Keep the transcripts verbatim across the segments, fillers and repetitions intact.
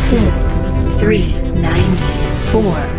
Synth three ninety-four.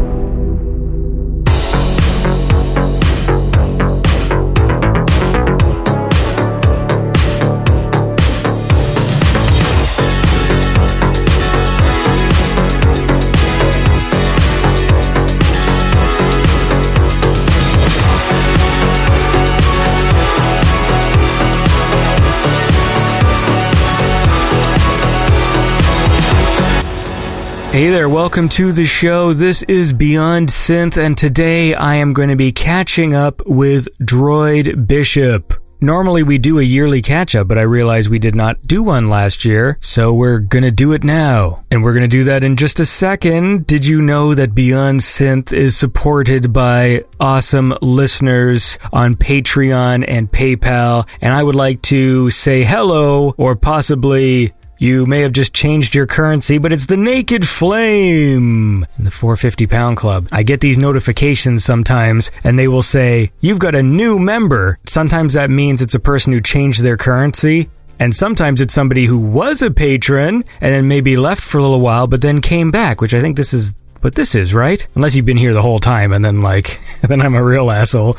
Hey there, welcome to the show. This is Beyond Synth, and today I am going to be catching up with Droid Bishop. Normally we do a yearly catch-up, but I realized we did not do one last year, so we're going to do it now. And we're going to do that in just a second. Did you know that Beyond Synth is supported by awesome listeners on Patreon and PayPal? And I would like to say hello, or possibly you may have just changed your currency, but it's the Naked Flame in the four hundred fifty pound club. I get these notifications sometimes, and they will say, you've got a new member. Sometimes that means it's a person who changed their currency, and sometimes it's somebody who was a patron, and then maybe left for a little while, but then came back, which I think this is what this is, right? Unless you've been here the whole time, and then, like, then I'm a real asshole.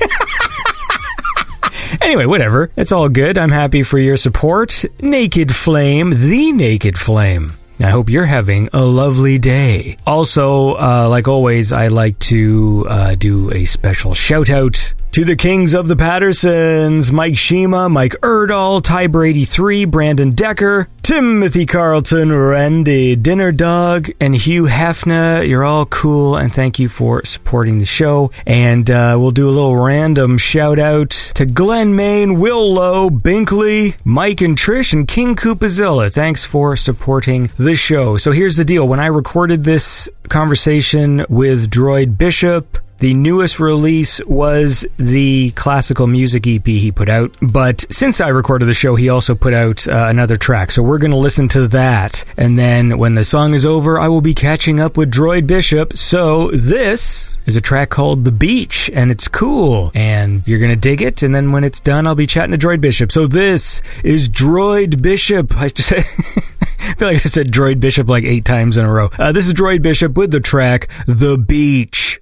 Anyway, whatever. It's all good. I'm happy for your support. Naked Flame, the Naked Flame. I hope you're having a lovely day. Also, uh, like always, I like to uh, do a special shout out to the kings of the Pattersons: Mike Shima, Mike Erdahl, Tiber eighty-three, Brandon Decker, Timothy Carlton, Randy Dinner Dog, and Hugh Hefner. You're all cool, and thank you for supporting the show. And uh, we'll do a little random shout out to Glenn Main, Will Lowe, Binkley, Mike and Trish, and King Koopazilla. Thanks for supporting the show. So here's the deal. When I recorded this conversation with Droid Bishop, the newest release was the classical music E P he put out, but since I recorded the show, he also put out uh, another track, so we're going to listen to that, and then when the song is over, I will be catching up with Droid Bishop. So this is a track called The Beach, and it's cool, and you're going to dig it, and then when it's done, I'll be chatting to Droid Bishop. So this is Droid Bishop. I just I feel like I said Droid Bishop like eight times in a row. Uh, this is Droid Bishop with the track The Beach.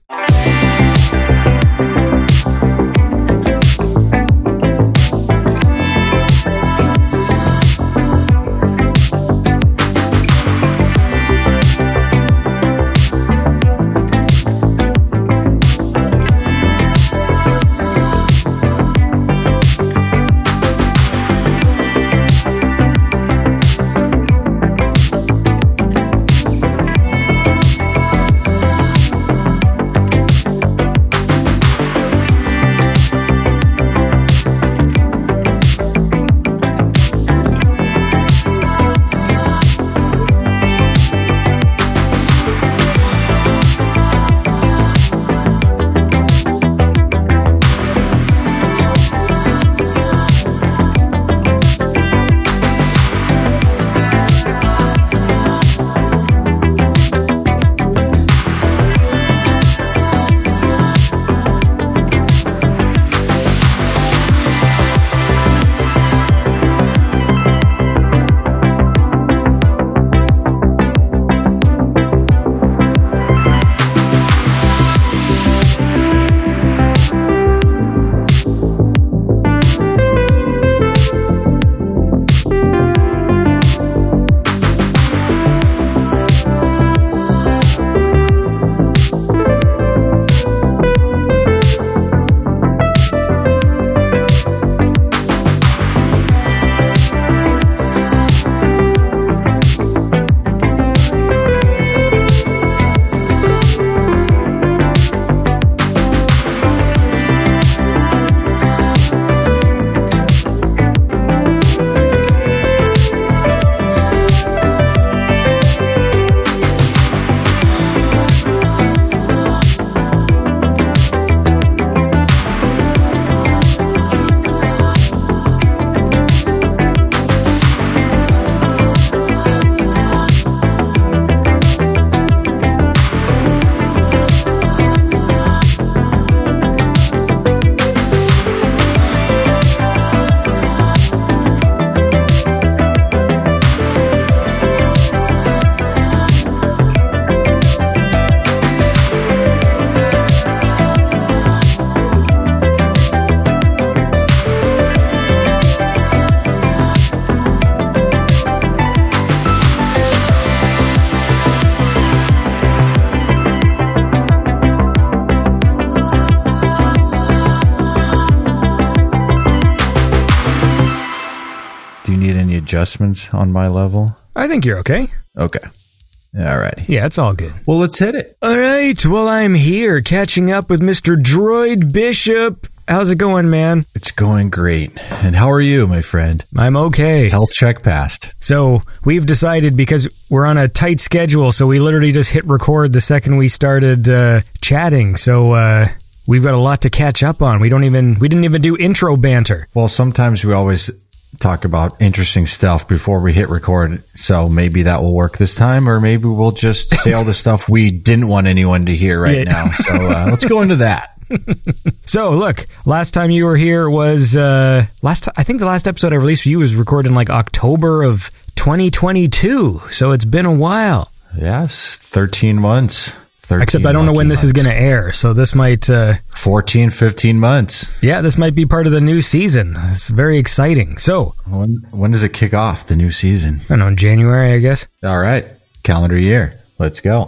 adjustments on my level? I think you're okay. Okay. All right. Yeah, it's all good. Well, let's hit it. All right. Well, I'm here catching up with Mister Droid Bishop. How's it going, man? It's going great. And how are you, my friend? I'm okay. Health check passed. So we've decided, because we're on a tight schedule, so we literally just hit record the second we started uh, chatting. So uh, we've got a lot to catch up on. We don't even we didn't even do intro banter. Well, sometimes we always talk about interesting stuff before we hit record, so maybe that will work this time, or maybe we'll just say all the stuff we didn't want anyone to hear right yeah. now. So uh, let's go into that. So look, last time you were here was uh, last. I think the last episode I released for you was recorded in like October of twenty twenty-two. So it's been a while. Yes, thirteen months. thirteen Except I don't know when this months. is going to air, so this might... Uh, fourteen, fifteen months. Yeah, this might be part of the new season. It's very exciting. So... When, when does it kick off, the new season? I don't know, in January, I guess. All right, calendar year. Let's go.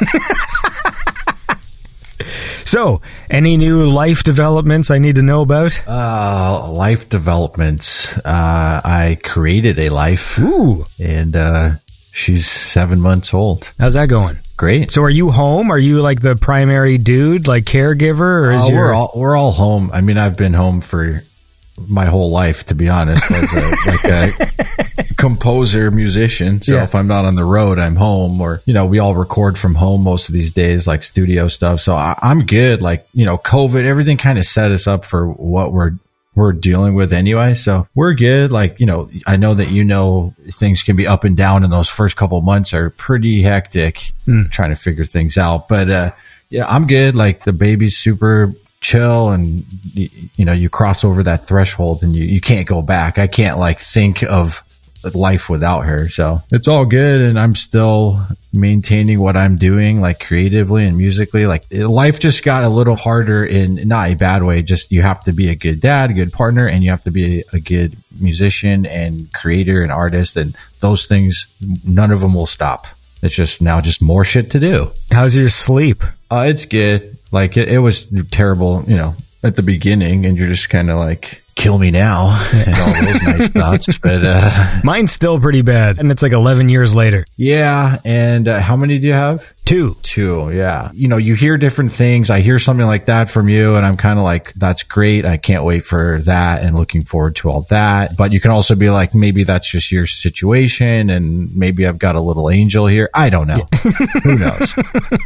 So, any new life developments I need to know about? Uh, life developments. Uh, I created a life. Ooh. And uh, she's seven months old. How's that going? Great. So are you home? Are you like the primary dude, like caregiver? Or is uh, your... we're all we're all home. I mean, I've been home for my whole life, to be honest, as a, like a composer, musician. So yeah. if I'm not on the road, I'm home. Or, you know, we all record from home most of these days, like studio stuff. So I, I'm good. Like, you know, COVID, everything kind of set us up for what we're we're dealing with anyway. So we're good. Like, you know, I know that, you know, things can be up and down, and those first couple of months are pretty hectic mm. trying to figure things out. But, uh, yeah, I'm good. Like, the baby's super chill, and, you know, you cross over that threshold and you, you can't go back. I can't like think of life without her. So it's all good. And I'm still maintaining what I'm doing, like creatively and musically. Like, life just got a little harder in not a bad way. Just, you have to be a good dad, a good partner, and you have to be a good musician and creator and artist. And those things, none of them will stop. It's just now just more shit to do. How's your sleep? Uh, it's good. Like, it, it was terrible, you know, at the beginning, and you're just kind of like, kill me now, and all those nice thoughts. But uh, mine's still pretty bad, and it's like eleven years later. Yeah. And uh, how many do you have? Two. Two, yeah. You know, you hear different things. I hear something like that from you, and I'm kind of like, that's great. I can't wait for that and looking forward to all that. But you can also be like, maybe that's just your situation, and maybe I've got a little angel here. I don't know. Yeah. Who knows?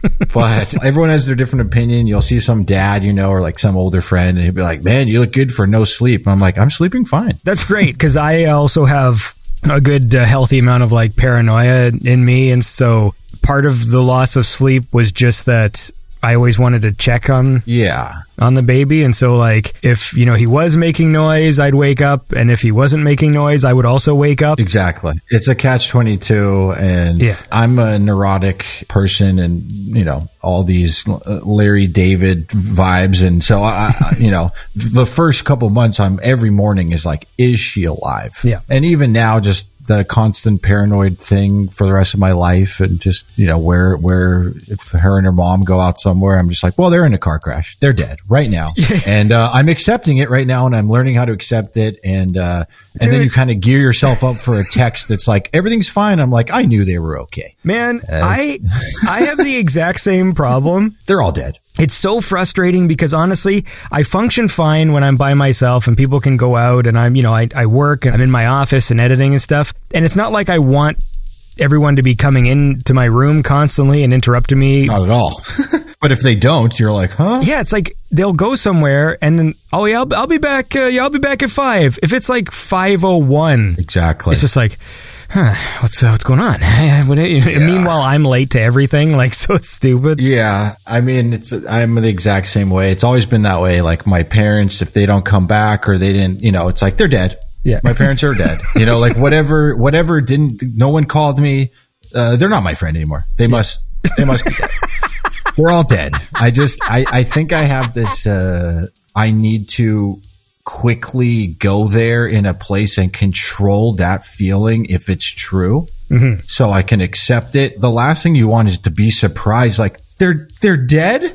But everyone has their different opinion. You'll see some dad, you know, or like some older friend, and he'll be like, man, you look good for no sleep. I'm like, I'm sleeping fine. That's great, because I also have a good uh, healthy amount of like paranoia in me, and so part of the loss of sleep was just that I always wanted to check on yeah on the baby. And so, like, if, you know, he was making noise, I'd wake up, and if he wasn't making noise, I would also wake up. Exactly. It's a catch twenty-two, and yeah. I'm a neurotic person, and, you know, all these Larry David vibes. And so I, you know, the first couple months, I'm every morning is like, is she alive? Yeah. And even now, just the constant paranoid thing for the rest of my life, and just, you know, where, where if her and her mom go out somewhere, I'm just like, well, they're in a car crash. They're dead right now. And, uh, I'm accepting it right now, and I'm learning how to accept it. And, uh, and Dude. Then you kind of gear yourself up for a text that's like, everything's fine. I'm like, I knew they were okay. Man, As- I, I have the exact same problem. They're all dead. It's so frustrating, because honestly, I function fine when I'm by myself and people can go out, and I'm, you know, I, I work and I'm in my office and editing and stuff. And it's not like I want everyone to be coming into my room constantly and interrupting me. Not at all. But if they don't, you're like, huh? Yeah, it's like they'll go somewhere and then, oh yeah, I'll, I'll be back. Uh, yeah, I'll be back at five. If it's like five oh one. Exactly. It's just like, huh, what's uh, what's going on? Yeah. Meanwhile, I'm late to everything, like, so it's stupid. Yeah, I mean, it's I'm the exact same way. It's always been that way. Like, my parents, if they don't come back, or they didn't, you know, it's like, they're dead. Yeah, my parents are dead. You know, like, whatever, whatever didn't, no one called me. Uh, they're not my friend anymore. They yeah. must, they must be dead. They're all dead. I just, I, I think I have this. Uh, I need to quickly go there in a place and control that feeling if it's true, mm-hmm. so I can accept it. The last thing you want is to be surprised, like, they're they're dead.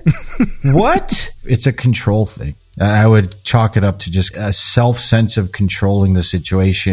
What? It's a control thing. I would chalk it up to just a self sense of controlling the situation, and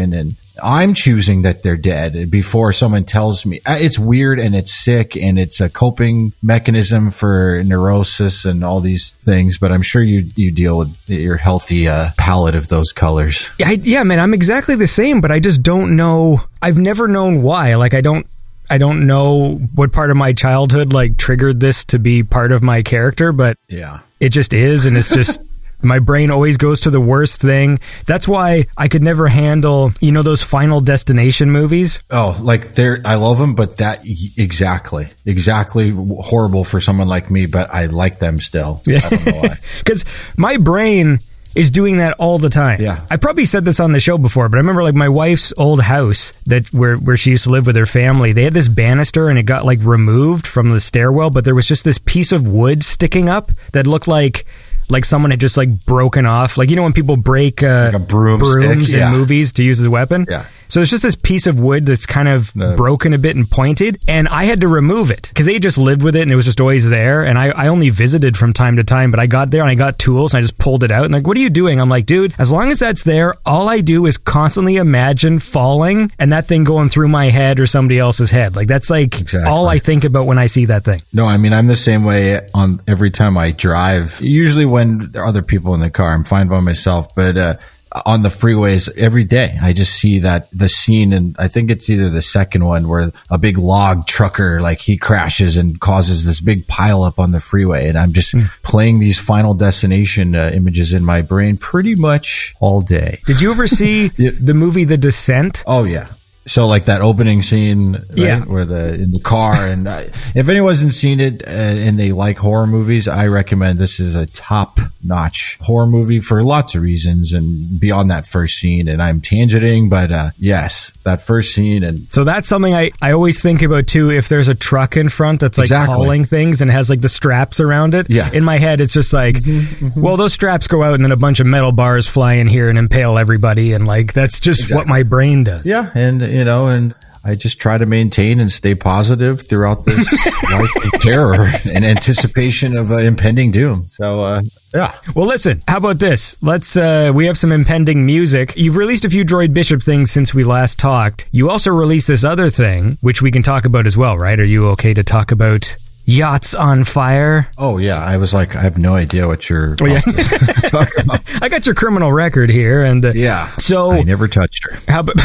I'm choosing that they're dead before someone tells me. It's weird and it's sick and it's a coping mechanism for neurosis and all these things. But I'm sure you you deal with your healthy uh, palette of those colors. Yeah, I, yeah, man, I'm exactly the same, but I just don't know. I've never known why. Like, I don't. I don't know what part of my childhood like triggered this to be part of my character, but yeah, it just is, and it's just. My brain always goes to the worst thing. That's why I could never handle, you know, those Final Destination movies. Oh, like they're, I love them, but that exactly, exactly horrible for someone like me, but I like them still. Yeah. I don't know why. Because my brain is doing that all the time. Yeah. I probably said this on the show before, but I remember like my wife's old house that where, where she used to live with her family. They had this banister and it got like removed from the stairwell, but there was just this piece of wood sticking up that looked like like someone had just like broken off. Like, you know, when people break uh, like a broomstick, brooms yeah. in movies to use as a weapon? Yeah. So it's just this piece of wood that's kind of uh, broken a bit and pointed, and I had to remove it because they just lived with it and it was just always there, and I, I only visited from time to time, but I got there and I got tools and I just pulled it out and like, what are you doing? I'm like, dude, as long as that's there, all I do is constantly imagine falling and that thing going through my head or somebody else's head. Like, that's like exactly. all I think about when I see that thing. No, I mean, I'm the same way on every time I drive. Usually when there are other people in the car, I'm fine by myself, but uh on the freeways every day, I just see that the scene, and I think it's either the second one where a big log trucker, like he crashes and causes this big pile up on the freeway. And I'm just mm. playing these Final Destination uh, images in my brain pretty much all day. Did you ever see the movie The Descent? Oh, yeah. So like that opening scene, right, yeah. where the in the car, and uh, if anyone hasn't seen it uh, and they like horror movies, I recommend this is a top-notch horror movie for lots of reasons, and beyond that first scene. And I'm tangenting, but uh, yes, that first scene, and so that's something I, I always think about too. If there's a truck in front that's like exactly. hauling things and has like the straps around it, yeah. in my head it's just like, mm-hmm, mm-hmm. well, those straps go out and then a bunch of metal bars fly in here and impale everybody, and like that's just exactly. what my brain does. Yeah, and you know, and I just try to maintain and stay positive throughout this life of terror and anticipation of uh, impending doom. So, uh, yeah. Well, listen, how about this? Let's, uh, we have some impending music. You've released a few Droid Bishop things since we last talked. You also released this other thing, which we can talk about as well, right? Are you okay to talk about Yachts on Fire? Oh, yeah. I was like, I have no idea what you're oh, yeah. talking about. I got your criminal record here. And uh, yeah. So I never touched her. How about...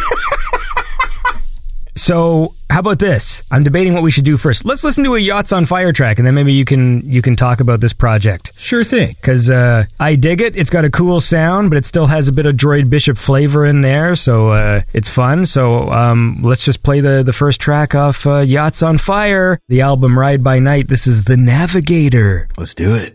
So, how about this? I'm debating what we should do first. Let's listen to a Yachts on Fire track, and then maybe you can you can talk about this project. Sure thing. Because uh, I dig it. It's got a cool sound, but it still has a bit of Droid Bishop flavor in there, so uh, it's fun. So um, let's just play the, the first track off uh, Yachts on Fire, the album Ride by Night. This is The Navigator. Let's do it.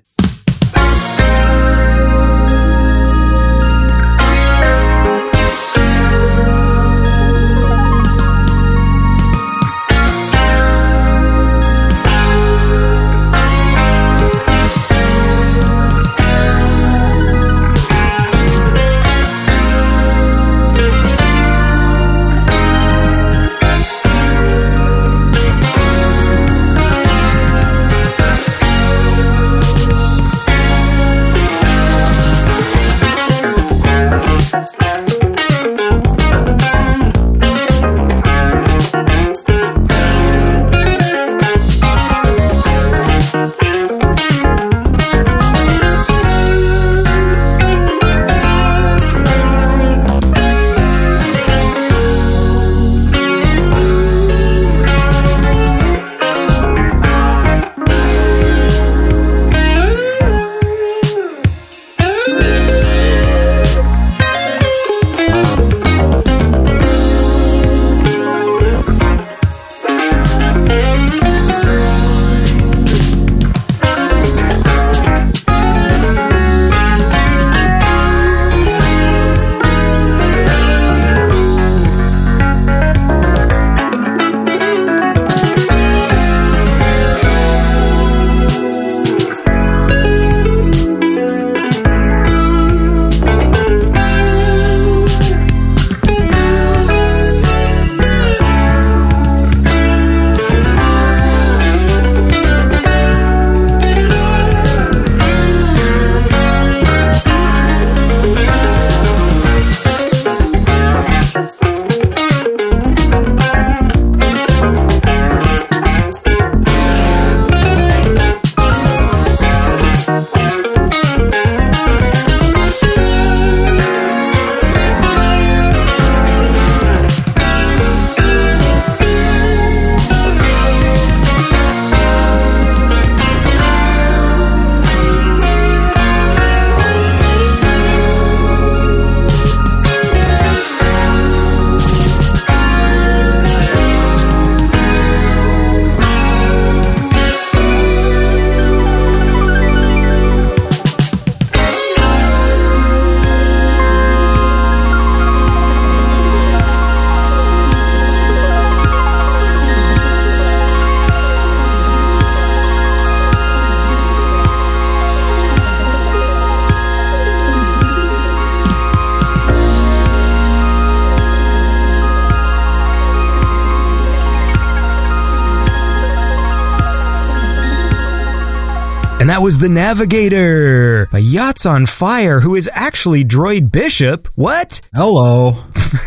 And that was The Navigator by Yachts on Fire, who is actually Droid Bishop. What? Hello.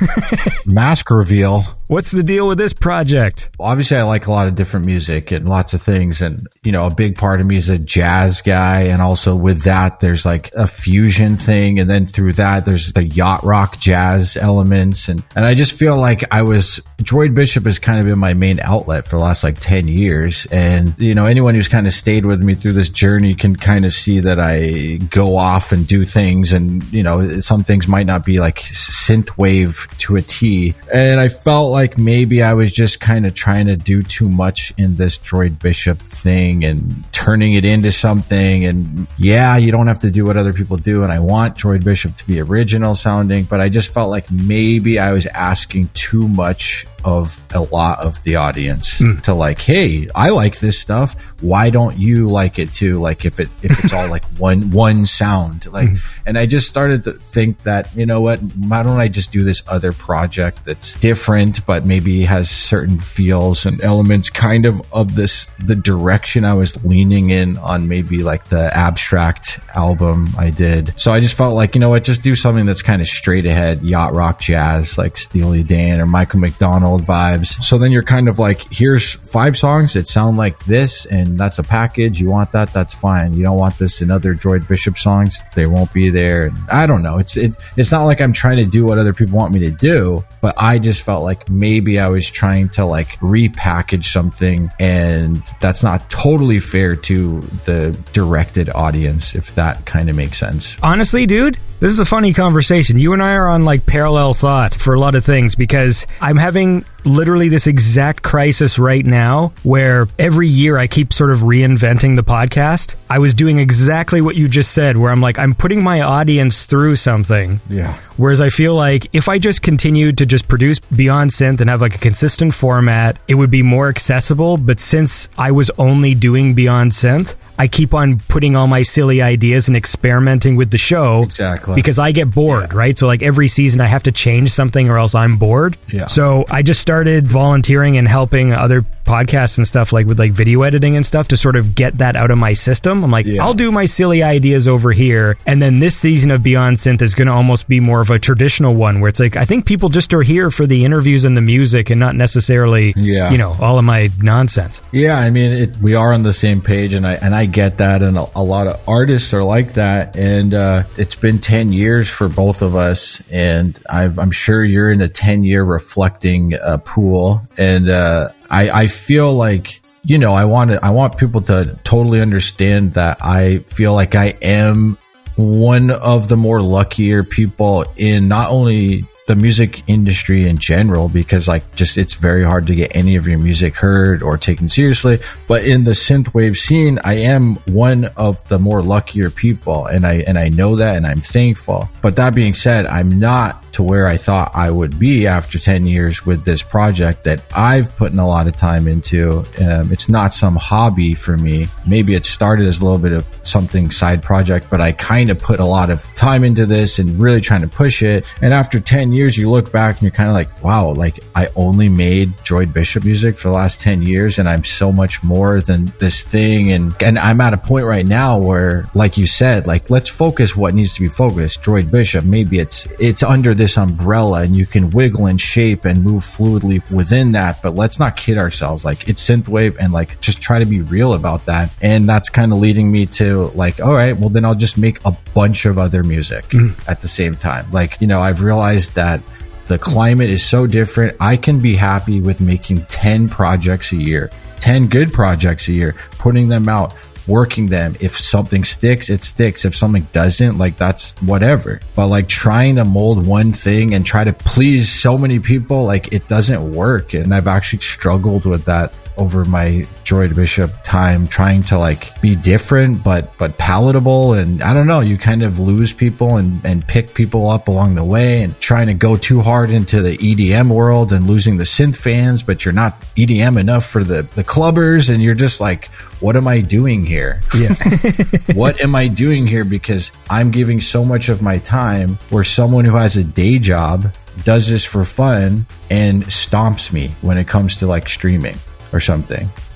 Mask reveal. What's the deal with this project? Obviously, I like a lot of different music and lots of things. And, you know, a big part of me is a jazz guy. And also with that, there's like a fusion thing. And then through that, there's the yacht rock jazz elements. And, and I just feel like I was, Droid Bishop has kind of been my main outlet for the last like ten years. And, you know, anyone who's kind of stayed with me through this journey can kind of see that I go off and do things. And, you know, some things might not be like synthwave to a T. And I felt like like maybe I was just kind of trying to do too much in this Droid Bishop thing and turning it into something. And yeah, you don't have to do what other people do. And I want Droid Bishop to be original sounding, but I just felt like maybe I was asking too much of a lot of the audience mm. to like, hey, I like this stuff. Why don't you like it too? Like if it, if it's all like one, one sound, like, mm. and I just started to think that, you know what, why don't I just do this other project that's different, but maybe has certain feels and elements kind of of this, the direction I was leaning in on maybe like the Abstract album I did. So I just felt like, you know what, just do something that's kind of straight ahead, yacht rock jazz, like Steely Dan or Michael McDonald vibes. So then you're kind of like, here's five songs that sound like this, and that's a package. You want that? That's fine. You don't want this in other Droid Bishop songs? They won't be there. And I don't know. It's it, it's not like I'm trying to do what other people want me to do, but I just felt like maybe I was trying to like repackage something, and that's not totally fair to the directed audience, if that kind of makes sense. Honestly, dude, this is a funny conversation. You and I are on like parallel thought for a lot of things, because I'm having literally this exact crisis right now where every year I keep sort of reinventing the podcast. I was doing exactly what you just said, where I'm like, I'm putting my audience through something. Yeah. Whereas I feel like if I just continued to just produce Beyond Synth and have like a consistent format, it would be more accessible. But since I was only doing Beyond Synth, I keep on putting all my silly ideas and experimenting with the show. Exactly. Because I get bored, yeah. right? So like every season I have to change something or else I'm bored. Yeah. So I just started volunteering and helping other podcasts and stuff, like with like video editing and stuff, to sort of get that out of my system. I'm like, yeah. I'll do my silly ideas over here. And then this season of Beyond Synth is going to almost be more of a traditional one where it's like, I think people just are here for the interviews and the music and not necessarily, yeah. you know, all of my nonsense. Yeah. I mean, it, we are on the same page, and I, and I get that. And a, a lot of artists are like that. And uh, it's been ten years for both of us. And I've, I'm sure you're in a ten year reflecting uh, pool. And uh, I, I feel like, you know, I want to, I want people to totally understand that I feel like I am one of the more luckier people in not only the music industry in general, because like just it's very hard to get any of your music heard or taken seriously, but in the synthwave scene, I am one of the more luckier people, and I and I know that, and I'm thankful. But that being said, I'm not to where I thought I would be after ten years with this project that I've put in a lot of time into. Um, it's not some hobby for me. Maybe it started as a little bit of something side project, but I kind of put a lot of time into this and really trying to push it. And after ten years, you look back and you're kind of like, wow, like I only made Droid Bishop music for the last ten years, and I'm so much more than this thing. And, and I'm at a point right now where, like you said, like, let's focus what needs to be focused. Droid Bishop, maybe it's, it's under this umbrella and you can wiggle and shape and move fluidly within that, but let's not kid ourselves. Like, it's synthwave, and like just try to be real about that. And that's kind of leading me to like, all right, well then I'll just make a bunch of other music mm. at the same time. Like, you know, I've realized that the climate is so different. I can be happy with making ten projects a year, ten good projects a year, putting them out, working them. If something sticks, it sticks. If something doesn't, like, that's whatever. But like trying to mold one thing and try to please so many people, like, it doesn't work. And I've actually struggled with that over my Droid Bishop time, trying to like be different but but palatable. And I don't know, you kind of lose people and and pick people up along the way, and trying to go too hard into the E D M world and losing the synth fans, but you're not E D M enough for the the clubbers, and you're just like, what am I doing here? Yeah. What am I doing here? Because I'm giving so much of my time where someone who has a day job does this for fun and stomps me when it comes to like streaming or something.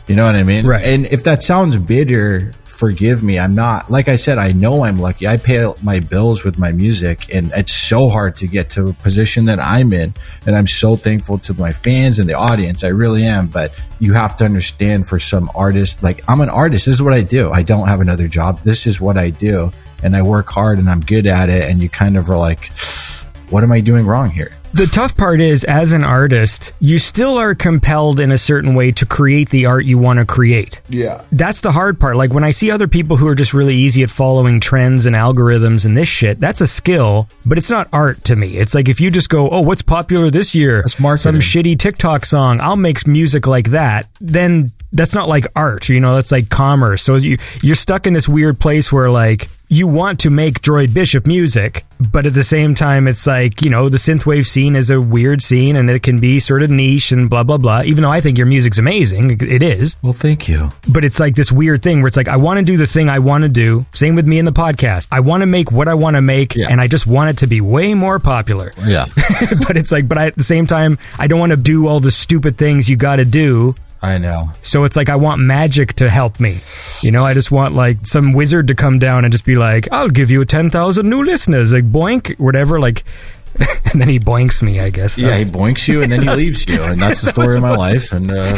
You know what I mean? Right. And if that sounds bitter, forgive me. I'm not, like I said, I know I'm lucky. I pay my bills with my music, and it's so hard to get to a position that I'm in. And I'm so thankful to my fans and the audience. I really am. But you have to understand, for some artists, like, I'm an artist. This is what I do. I don't have another job. This is what I do. And I work hard and I'm good at it. And you kind of are like, what am I doing wrong here? The tough part is, as an artist, you still are compelled in a certain way to create the art you want to create. Yeah. That's the hard part. Like, when I see other people who are just really easy at following trends and algorithms and this shit, that's a skill, but it's not art to me. It's like, if you just go, oh, what's popular this year? That's marketing. Some shitty TikTok song, I'll make music like that. Then that's not like art, you know, that's like commerce. So you, you're stuck in this weird place where, like, you want to make Droid Bishop music, but at the same time, it's like, you know, the synthwave scene is a weird scene and it can be sort of niche and blah, blah, blah. Even though I think your music's amazing, it is. Well, thank you. But it's like this weird thing where it's like, I want to do the thing I want to do. Same with me in the podcast. I want to make what I want to make, yeah. and I just want it to be way more popular. Yeah. But it's like, but I, at the same time, I don't want to do all the stupid things you got to do. I know. So it's like, I want magic to help me. You know, I just want like some wizard to come down and just be like, I'll give you ten thousand new listeners, like boink, whatever, like, and then he boinks me, I guess. Yeah, he boinks you and then he leaves you. And that's the story of my life. And uh,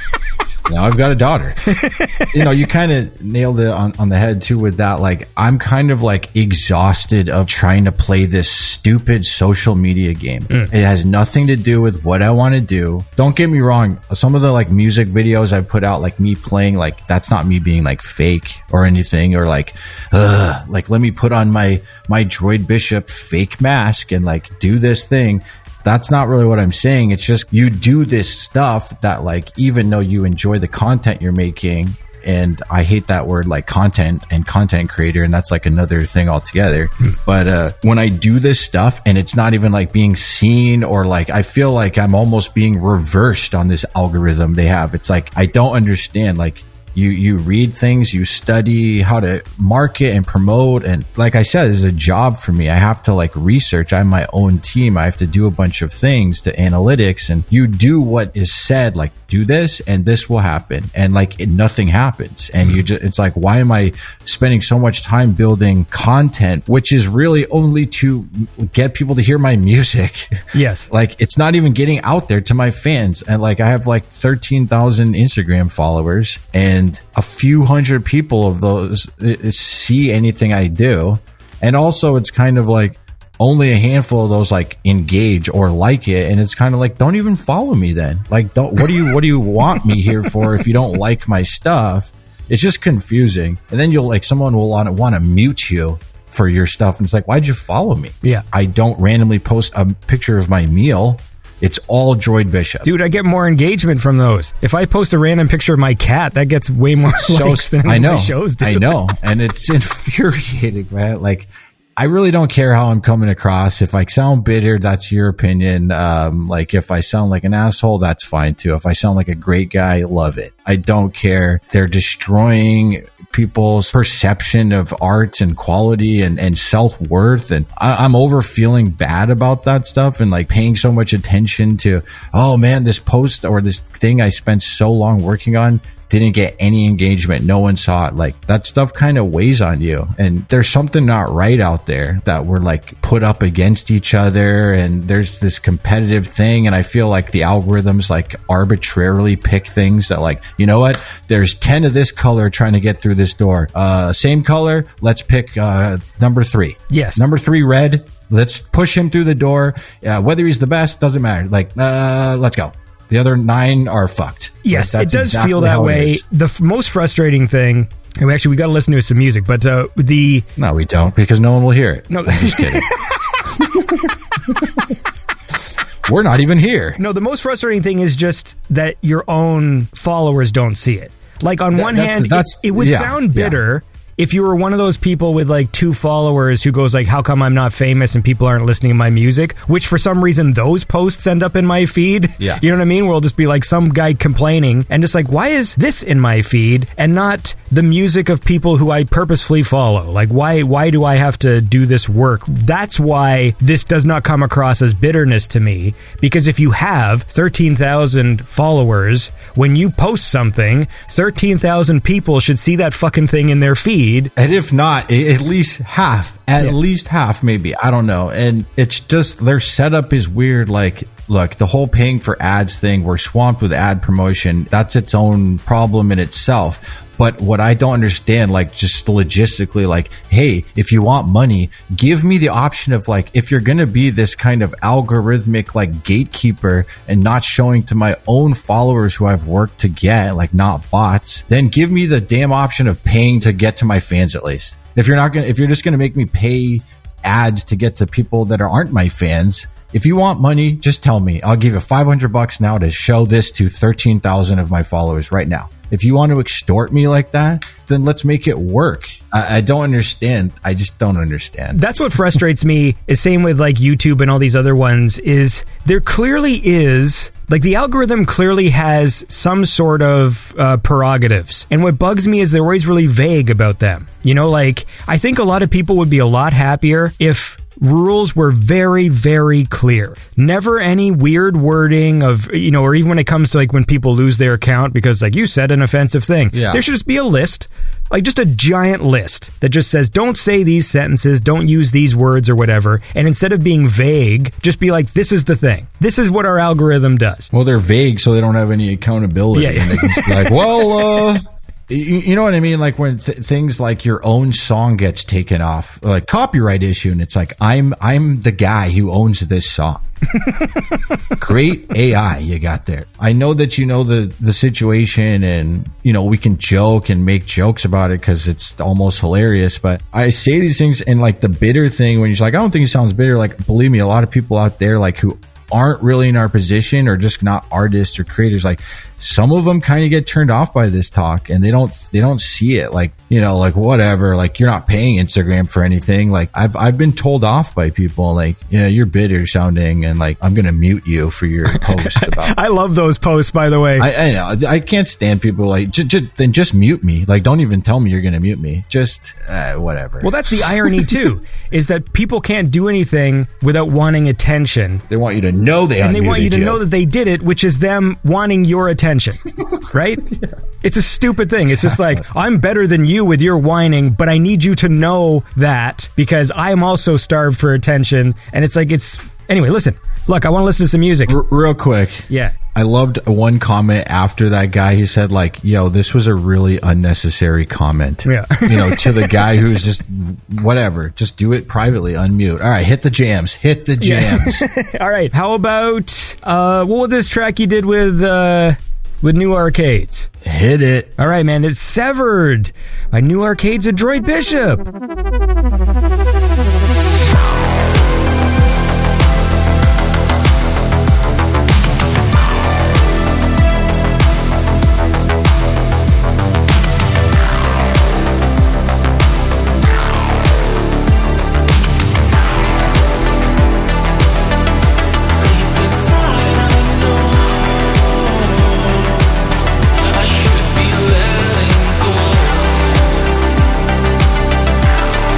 now I've got a daughter. You know, you kind of nailed it on, on the head too with that. Like, I'm kind of like exhausted of trying to play this stupid social media game. Mm. It has nothing to do with what I want to do. Don't get me wrong. Some of the like music videos I put out, like me playing, like that's not me being like fake or anything, or like, ugh, like let me put on my, my Droid Bishop fake mask and like do this thing. That's not really what I'm saying. It's just, you do this stuff that, like, even though you enjoy the content you're making, and I hate that word, like content and content creator, and that's like another thing altogether. But uh, when I do this stuff and it's not even like being seen, or like, I feel like I'm almost being reversed on this algorithm they have. It's like, I don't understand. Like, You you read things, you study how to market and promote. And like I said, this is a job for me. I have to like research. I'm my own team. I have to do a bunch of things to analytics, and you do what is said, like do this and this will happen. And like it, nothing happens. And you just, it's like, why am I spending so much time building content, which is really only to get people to hear my music? Yes. Like, it's not even getting out there to my fans. And like, I have like thirteen thousand Instagram followers, and a few hundred people of those see anything I do. And also, it's kind of like only a handful of those like engage or like it. And it's kind of like, don't even follow me then. Like, don't, what do you, what do you want me here for if you don't like my stuff? It's just confusing. And then you'll like, someone will want to, want to mute you for your stuff. And it's like, why'd you follow me? Yeah. I don't randomly post a picture of my meal. It's all Droid Bishop. Dude, I get more engagement from those. If I post a random picture of my cat, that gets way more so, likes than I know, my shows do. I know. And it's infuriating, man. Like, I really don't care how I'm coming across. If I sound bitter, that's your opinion. Um, like, if I sound like an asshole, that's fine too. If I sound like a great guy, love it. I don't care. They're destroying people's perception of art and quality and, and self-worth. And I, I'm over feeling bad about that stuff, and like paying so much attention to, oh man, this post or this thing I spent so long working on didn't get any engagement. No one saw it. Like, that stuff kind of weighs on you. And there's something not right out there that we're like put up against each other. And there's this competitive thing. And I feel like the algorithms like arbitrarily pick things that, like, you know what? There's ten of this color trying to get through this door. Uh, same color. Let's pick, uh, number three. Yes. Number three, red. Let's push him through the door. Uh, whether he's the best, doesn't matter. Like, uh, let's go. The other nine are fucked. Yes, like, it does exactly feel that way. The f- most frustrating thing, and we actually, we got to listen to some music, but uh, the... No, we don't, because no one will hear it. No, I'm just kidding. We're not even here. No, the most frustrating thing is just that your own followers don't see it. Like, on Th- one that's, hand, that's, it, it would yeah, sound bitter if you were one of those people with like two followers who goes like, how come I'm not famous and people aren't listening to my music, which for some reason those posts end up in my feed. Yeah. You know what I mean? Where it'll just be like some guy complaining and just like, why is this in my feed and not the music of people who I purposefully follow? Like, why, why do I have to do this work? That's why this does not come across as bitterness to me, because if you have thirteen thousand followers, when you post something, thirteen thousand people should see that fucking thing in their feed. And if not, at least half, at yeah. least half, maybe. I don't know. And it's just, their setup is weird. Like, look, the whole paying for ads thing, we're swamped with ad promotion. That's its own problem in itself. But what I don't understand, like just logistically, like, hey, if you want money, give me the option of like, if you're going to be this kind of algorithmic like gatekeeper and not showing to my own followers who I've worked to get, like not bots, then give me the damn option of paying to get to my fans at least. If you're not going to, if you're just going to make me pay ads to get to people that aren't my fans, if you want money, just tell me. I'll give you five hundred bucks now to show this to thirteen thousand of my followers right now. If you want to extort me like that, then let's make it work. I, I don't understand. I just don't understand. That's what frustrates me. Is same with like YouTube and all these other ones, is there clearly is, like the algorithm clearly has some sort of uh, prerogatives. And what bugs me is they're always really vague about them. You know, like I think a lot of people would be a lot happier if rules were very, very clear. Never any weird wording of, you know, or even when it comes to like when people lose their account because like you said an offensive thing. Yeah. There should just be a list, like just a giant list that just says, don't say these sentences, don't use these words or whatever. And instead of being vague, just be like, this is the thing. This is what our algorithm does. Well, they're vague, so they don't have any accountability. Yeah, yeah. And they can just be like, well, uh... You know what I mean? Like when th- things like your own song gets taken off, like copyright issue, and it's like, I'm I'm the guy who owns this song. Great A I you got there. I know that you know the, the situation, and, you know, we can joke and make jokes about it because it's almost hilarious. But I say these things, and like the bitter thing, when you're like, I don't think it sounds bitter. Like, believe me, a lot of people out there like who aren't really in our position or just not artists or creators, like some of them kind of get turned off by this talk and they don't they don't see it, like, you know, like whatever, like you're not paying Instagram for anything. Like I've I've been told off by people like, yeah, you're bitter sounding, and like I'm gonna mute you for your post about I love those posts, by the way. I, I know I can't stand people like just, just then just mute me. Like don't even tell me you're gonna mute me. Just uh, whatever. Well, that's the irony too, is that people can't do anything without wanting attention. They want you to know they and they want you to you. know that they did it, which is them wanting your attention, right? Yeah. It's a stupid thing. It's just like, I'm better than you with your whining, but I need you to know that because I am also starved for attention. And it's like, it's anyway. Listen, look, I want to listen to some music. R- real quick, yeah. I loved one comment after that guy who said like, yo, this was a really unnecessary comment. Yeah. You know, to the guy who's just whatever, just do it privately, unmute. All right, hit the jams, hit the jams. Yeah. All right, how about uh, what was this track you did with uh, with New Arcades? Hit it. All right, man, it's Severed by New Arcades and Droid Bishop. I should be letting go.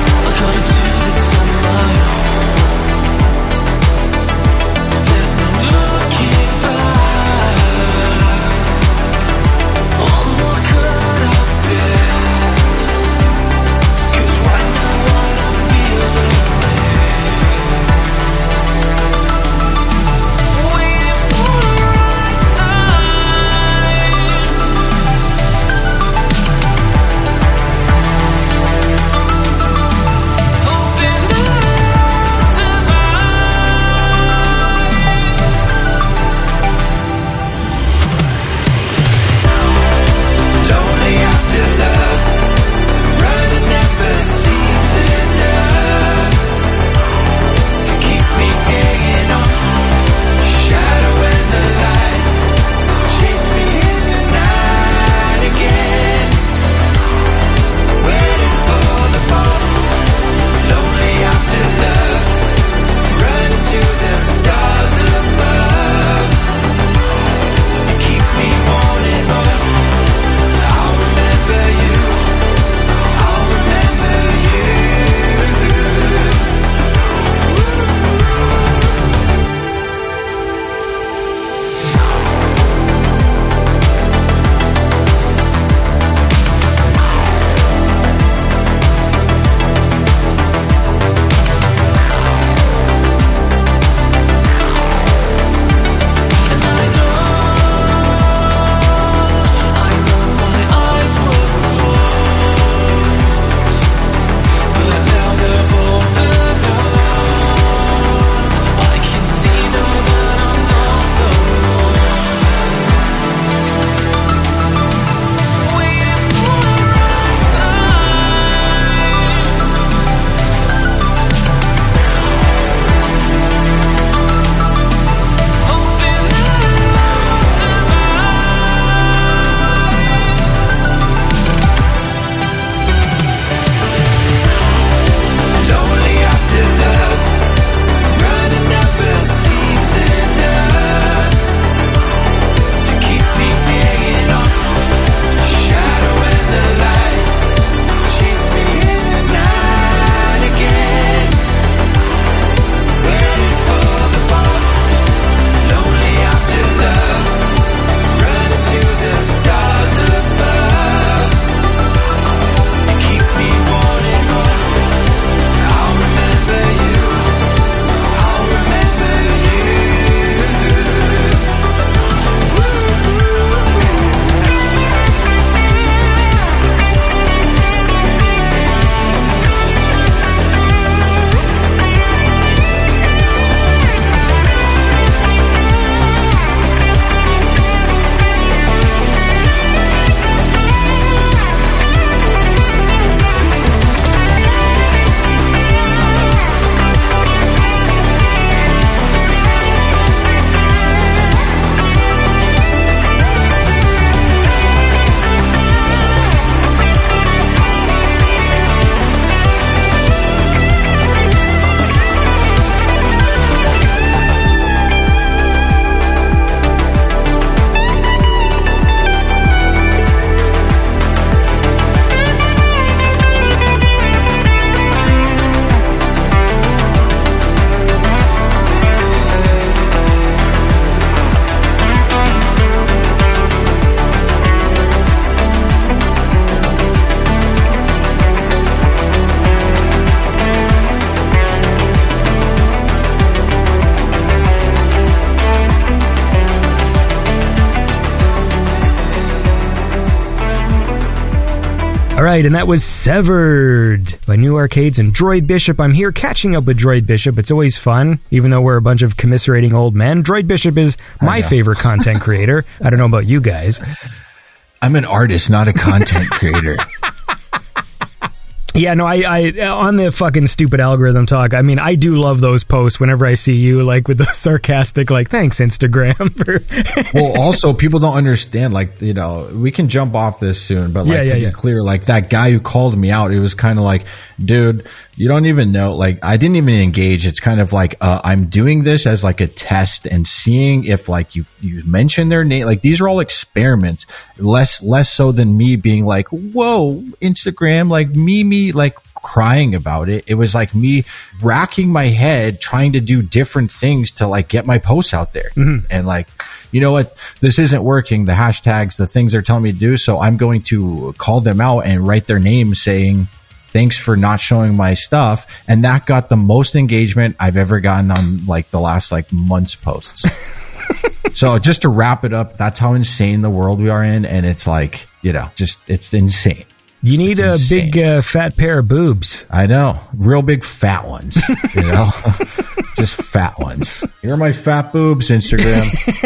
All right, and that was Severed by New Arcades and Droid Bishop. I'm here catching up with Droid Bishop. It's always fun, even though we're a bunch of commiserating old men. Droid Bishop is my favorite content creator. I don't know about you guys. I'm an artist, not a content creator. Yeah, no, I, I, on the fucking stupid algorithm talk, I mean, I do love those posts whenever I see you, like, with the sarcastic, like, thanks, Instagram. Well, also, people don't understand, like, you know, we can jump off this soon, but, like, yeah, yeah, to yeah. be clear, like, that guy who called me out, it was kind of like, dude, you don't even know, like, I didn't even engage. It's kind of like, uh, I'm doing this as, like, a test and seeing if, like, you, you mention their name. Like, these are all experiments, less, less so than me being like, whoa, Instagram, like, me, me, like, crying about it. It was like me racking my head trying to do different things to like get my posts out there. Mm-hmm. And like, you know what, this isn't working, the hashtags, the things they're telling me to do, so I'm going to call them out and write their name saying thanks for not showing my stuff. And that got the most engagement I've ever gotten on like the last like month's posts. So just to wrap it up, that's how insane the world we are in. And it's like, you know, just it's insane. You need It's a insane. big uh, fat pair of boobs. I know. Real big fat ones, you know, just fat ones. Here are my fat boobs, Instagram.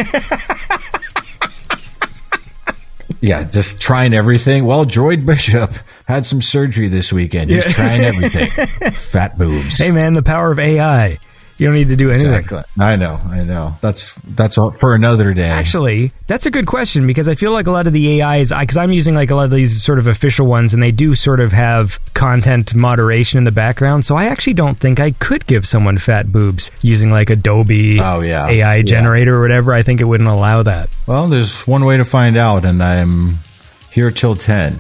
Yeah, just trying everything. Well, Droid Bishop had some surgery this weekend. He's Yeah. trying everything. Fat boobs. Hey, man, the power of A I. You don't need to do anything. Exactly. I know. I know. That's that's all for another day. Actually, that's a good question because I feel like a lot of the A Is, because I'm using like a lot of these sort of official ones, and they do sort of have content moderation in the background. So I actually don't think I could give someone fat boobs using like Adobe Oh, yeah. A I Yeah. generator or whatever. I think it wouldn't allow that. Well, there's one way to find out, and I'm here till ten.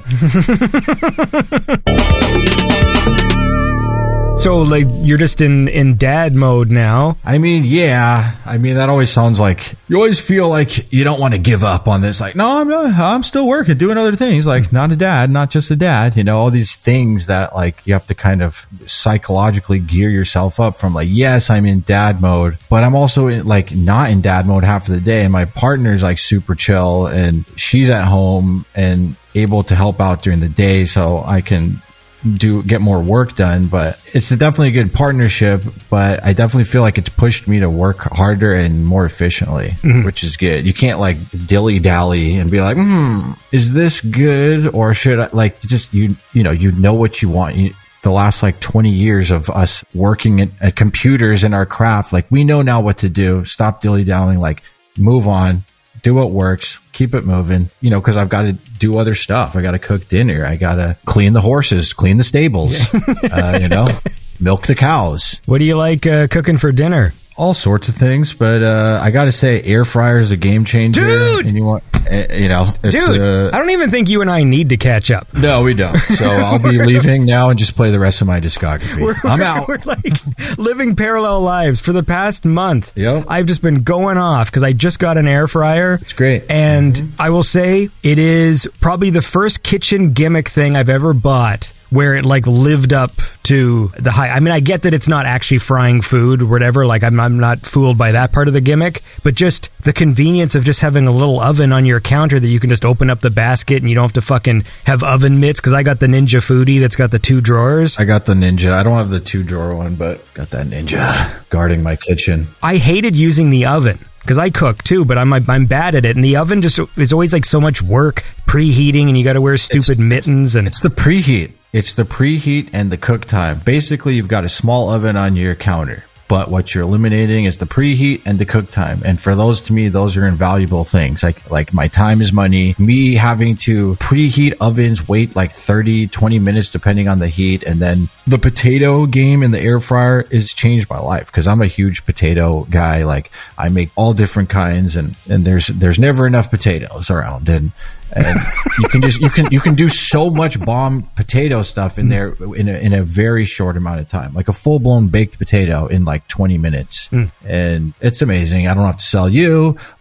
So like you're just in, in dad mode now. I mean, yeah. I mean, that always sounds like you always feel like you don't want to give up on this. Like, no, I'm not, I'm still working, doing other things. Like, not a dad, not just a dad. You know, all these things that like you have to kind of psychologically gear yourself up from. Like, yes, I'm in dad mode, but I'm also in, like not in dad mode half of the day. And my partner's like super chill, and she's at home and able to help out during the day, so I can do get more work done. But it's definitely a good partnership, but I definitely feel like it's pushed me to work harder and more efficiently, mm-hmm. which is good. You can't like dilly dally and be like, hmm, is this good, or should I like just you you know you know what you want. You, the last like twenty years of us working at, at computers in our craft, like we know now what to do. Stop dilly dallying, like move on, do what works, keep it moving, you know, because I've got to do other stuff. I got to cook dinner. I got to clean the horses, clean the stables, uh, you know, milk the cows. What do you like uh, cooking for dinner? All sorts of things, but uh, I got to say, air fryer is a game changer. Dude! And you want, uh, you know, it's, Dude, uh, I don't even think you and I need to catch up. no, we don't. So I'll be leaving now and just play the rest of my discography. We're, I'm we're, out. We're like living parallel lives for the past month. Yep. I've just been going off because I just got an air fryer. It's great. And Mm-hmm. I will say it is probably the first kitchen gimmick thing I've ever bought where it like lived up to the high. I mean, I get that it's not actually frying food or whatever. Like I'm, I'm not fooled by that part of the gimmick, but just the convenience of just having a little oven on your counter that you can just open up the basket and you don't have to fucking have oven mitts. Cause I got the Ninja Foodie that's got the two drawers. I got the Ninja. I don't have the two drawer one, but got that Ninja guarding my kitchen. I hated using the oven because I cook too, but I'm I'm bad at it. And the oven just is always like so much work preheating, and you got to wear stupid It's- mittens. And It's the preheat. It's the preheat and the cook time. Basically, you've got a small oven on your counter, but what you're eliminating is the preheat and the cook time. And for those, to me, those are invaluable things. Like, like my time is money. Me having to preheat ovens, wait like thirty, twenty minutes, depending on the heat. And then the potato game in the air fryer has changed my life because I'm a huge potato guy. Like I make all different kinds, and, and there's, there's never enough potatoes around. And, and you can just you can you can do so much bomb potato stuff in there in a, in a very short amount of time, like a full blown baked potato in like twenty minutes, mm. and it's amazing. I don't have to sell you,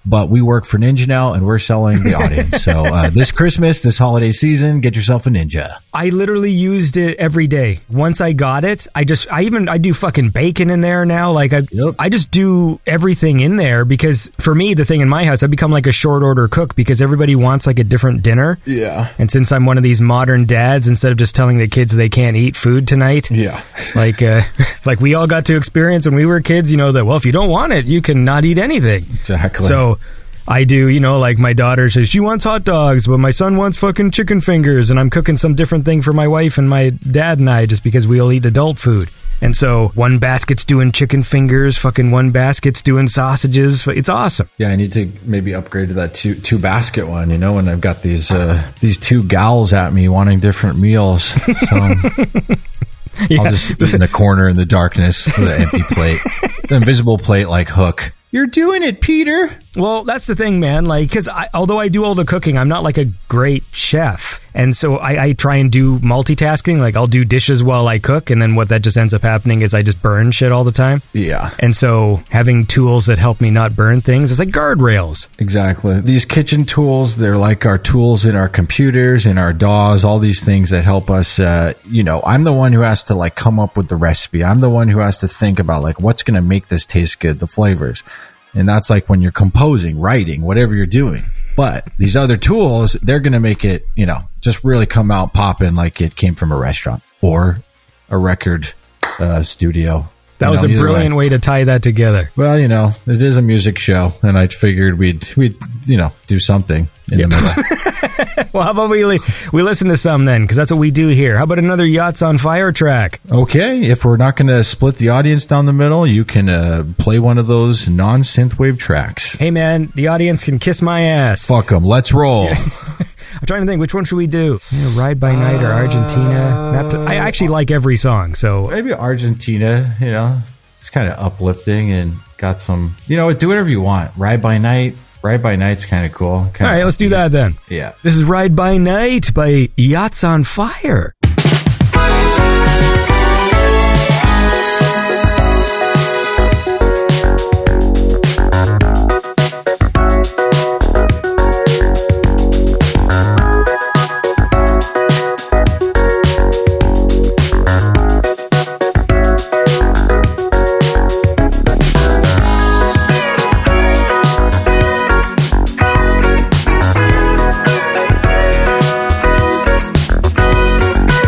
but we work for Ninja now, and we're selling the audience. So uh, this Christmas, this holiday season, get yourself a Ninja. I literally used it every day. Once I got it, I just, I even, I do fucking bacon in there now. Like, I, Yep. I just do everything in there because for me, the thing in my house, I become like a short order cook because everybody wants like a different dinner. Yeah. And since I'm one of these modern dads, instead of just telling the kids they can't eat food tonight, Yeah. like, uh, like we all got to experience when we were kids, you know, that, well, if you don't want it, you can not eat anything. Exactly. So I do, you know, like my daughter says she wants hot dogs, but my son wants fucking chicken fingers, and I'm cooking some different thing for my wife and my dad and I just because we all eat adult food. And so one basket's doing chicken fingers, fucking one basket's doing sausages. It's awesome. Yeah, I need to maybe upgrade to that two two basket one, you know, and I've got these uh, these two gals at me wanting different meals. So Yeah. I'll just eat in the corner in the darkness with an empty plate. An invisible plate like Hook. You're doing it, Peter. Well, that's the thing, man. Like, because although I do all the cooking, I'm not like a great chef. And so I, I try and do multitasking. Like, I'll do dishes while I cook. And then what that just ends up happening is I just burn shit all the time. Yeah. And so having tools that help me not burn things is like guardrails. Exactly. These kitchen tools, they're like our tools in our computers, in our D A Ws, all these things that help us. Uh, you know, I'm the one who has to like come up with the recipe. I'm the one who has to think about like what's going to make this taste good, the flavors. And that's like when you're composing, writing, whatever you're doing. But these other tools, they're going to make it, you know, just really come out popping like it came from a restaurant or a record uh, studio. That You was know, a either brilliant way to tie that together. Well, you know, it is a music show, and I figured we'd we'd you know do something in Yep. the middle. Well, how about we li- we listen to some then? Because that's what we do here. How about another Yachts on Fire track? Okay, if we're not going to split the audience down the middle, you can uh, play one of those non-synthwave tracks. Hey, man, the audience can kiss my ass. Fuck them. Let's roll. I'm trying to think, which one should we do? You know, Ride by Night or Argentina? Map to- I actually like every song, so Maybe Argentina. You know, it's kind of uplifting and got some. You know, do whatever you want. Ride by Night. Ride by Night's kind of cool. Kinda all right, let's do upbeat. that then. Yeah. This is Ride by Night by Yachts on Fire. Thank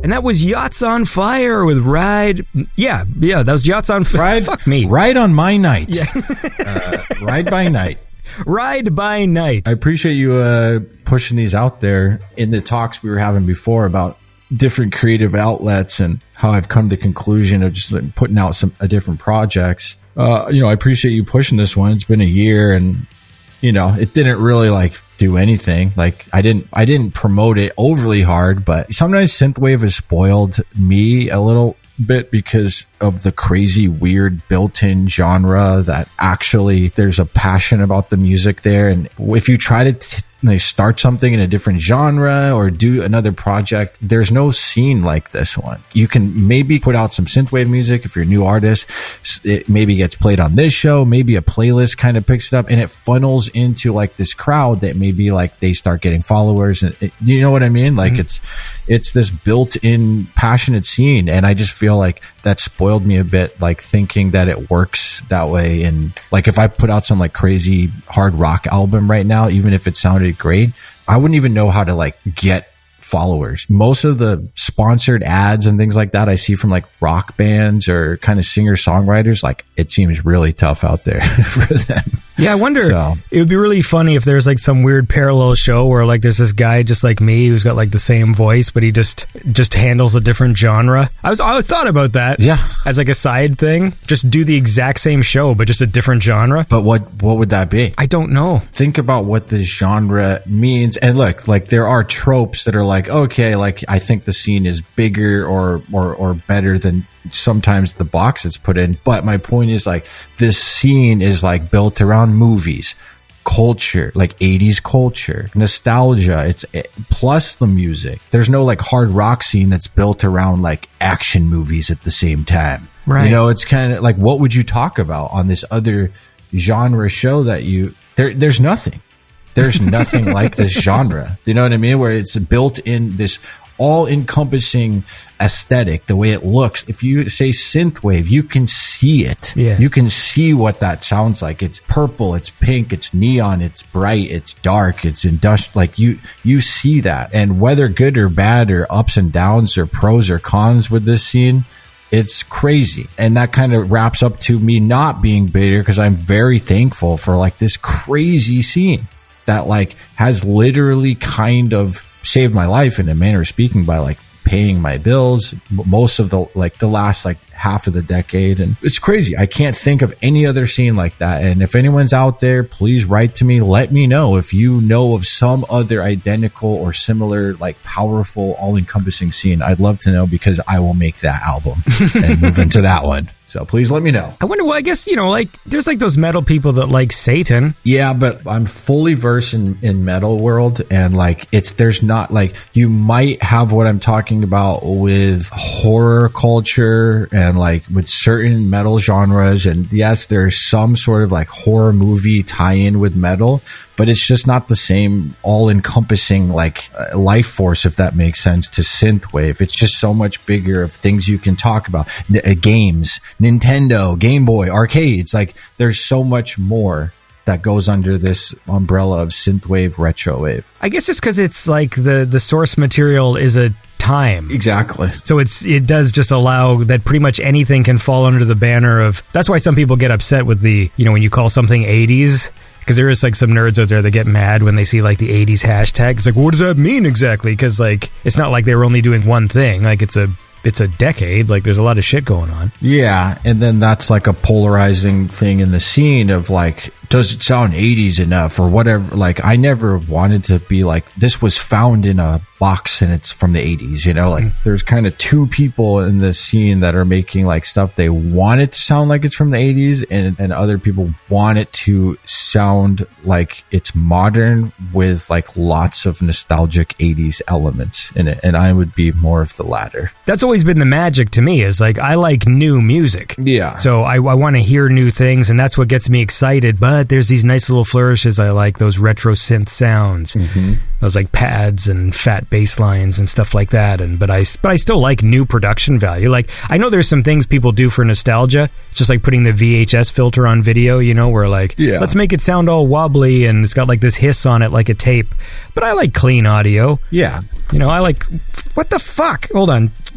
And that was Yachts on Fire with Ride. Yeah, yeah, that was Yachts on Fire. Ride, Fuck me. Ride on My Night. Yeah. uh, Ride by Night. Ride by Night. I appreciate you uh, pushing these out there in the talks we were having before about different creative outlets and how I've come to the conclusion of just like, putting out some uh, different projects. Uh, you know, I appreciate you pushing this one. It's been a year and, you know, it didn't really like do anything. Like I didn't, I didn't promote it overly hard, but sometimes synthwave has spoiled me a little bit because of the crazy, weird built-in genre that actually there's a passion about the music there. And if you try to t- they start something in a different genre or do another project, there's no scene like this one. You can maybe put out some synthwave music if you're a new artist. It maybe gets played on this show. Maybe a playlist kind of picks it up and it funnels into like this crowd that maybe like they start getting followers. And it, you know what I mean? Like mm-hmm. it's, it's this built-in passionate scene. And I just feel like that spoiled me a bit, like thinking that it works that way. And like if I put out some like crazy hard rock album right now, even if it sounded great, I wouldn't even know how to like get followers. Most of the sponsored ads and things like that I see from like rock bands or kind of singer songwriters, like it seems really tough out there for them. Yeah, I wonder, so. It would be really funny if there's like some weird parallel show where like there's this guy just like me who's got like the same voice, but he just just handles a different genre. I was I thought about that. Yeah. As like a side thing. Just do the exact same show, but just a different genre. But what what would that be? I don't know. Think about what this genre means. And look, like there are tropes that are like, okay, like I think the scene is bigger or or or better than sometimes the box it's put in. But my point is like this scene is like built around movies, culture, like eighties culture, nostalgia. It's plus the music. There's no like hard rock scene that's built around like action movies at the same time. Right. You know, it's kind of like, what would you talk about on this other genre show that you, there, there's nothing. There's nothing like this genre. You know what I mean? Where it's built in this all-encompassing aesthetic, the way it looks. If you say synthwave, you can see it. Yeah. You can see what that sounds like. It's purple, it's pink, it's neon, it's bright, it's dark, it's industrial. Like you, you see that. And whether good or bad or ups and downs or pros or cons with this scene, it's crazy. And that kind of wraps up to me not being bitter because I'm very thankful for like this crazy scene that like has literally kind of saved my life in a manner of speaking by like paying my bills most of the like the last like half of the decade. And it's crazy. I can't think of any other scene like that. And if anyone's out there, please write to me. Let me know if you know of some other identical or similar, like powerful, all-encompassing scene. I'd love to know because I will make that album and move into that one. So please let me know. I wonder, well, I guess, you know, like, there's like those metal people that like Satan. Yeah, but I'm fully versed in, in metal world. And like, it's, there's not like, you might have what I'm talking about with horror culture and like with certain metal genres. And yes, there's some sort of like horror movie tie-in with metal, but it's just not the same all-encompassing like uh, life force, if that makes sense, to synthwave. It's just so much bigger of things you can talk about. N- uh, games, Nintendo, Game Boy, arcades. Like there's so much more that goes under this umbrella of synthwave, retrowave. I guess just because it's like the, the source material is a time. Exactly. So it's it does just allow that pretty much anything can fall under the banner of, that's why some people get upset with the, you know, when you call something eighties. Because there is like some nerds out there that get mad when they see like the eighties hashtag. It's like, what does that mean exactly? Because like it's not like they were only doing one thing. Like it's a it's a decade. Like there's a lot of shit going on. Yeah, and then that's like a polarizing thing in the scene of like, does it sound eighties enough or whatever? Like I never wanted to be like, this was found in a box and it's from the eighties, you know? Like mm. there's kind of two people in the scene that are making like stuff they want it to sound like it's from the eighties, and, and other people want it to sound like it's modern with like lots of nostalgic eighties elements in it. And I would be more of the latter. That's always been the magic to me, is like I like new music. Yeah. So I, I want to hear new things, and that's what gets me excited. But there's these nice little flourishes. I like those retro synth sounds, mm-hmm. those like pads and fat bass lines and stuff like that. And but I but I still like new production value. Like I know there's some things people do for nostalgia. It's just like putting the V H S filter on video, you know, where like yeah. let's make it sound all wobbly and it's got like this hiss on it like a tape. But I like clean audio. Yeah. You know, I like, what the fuck? Hold on.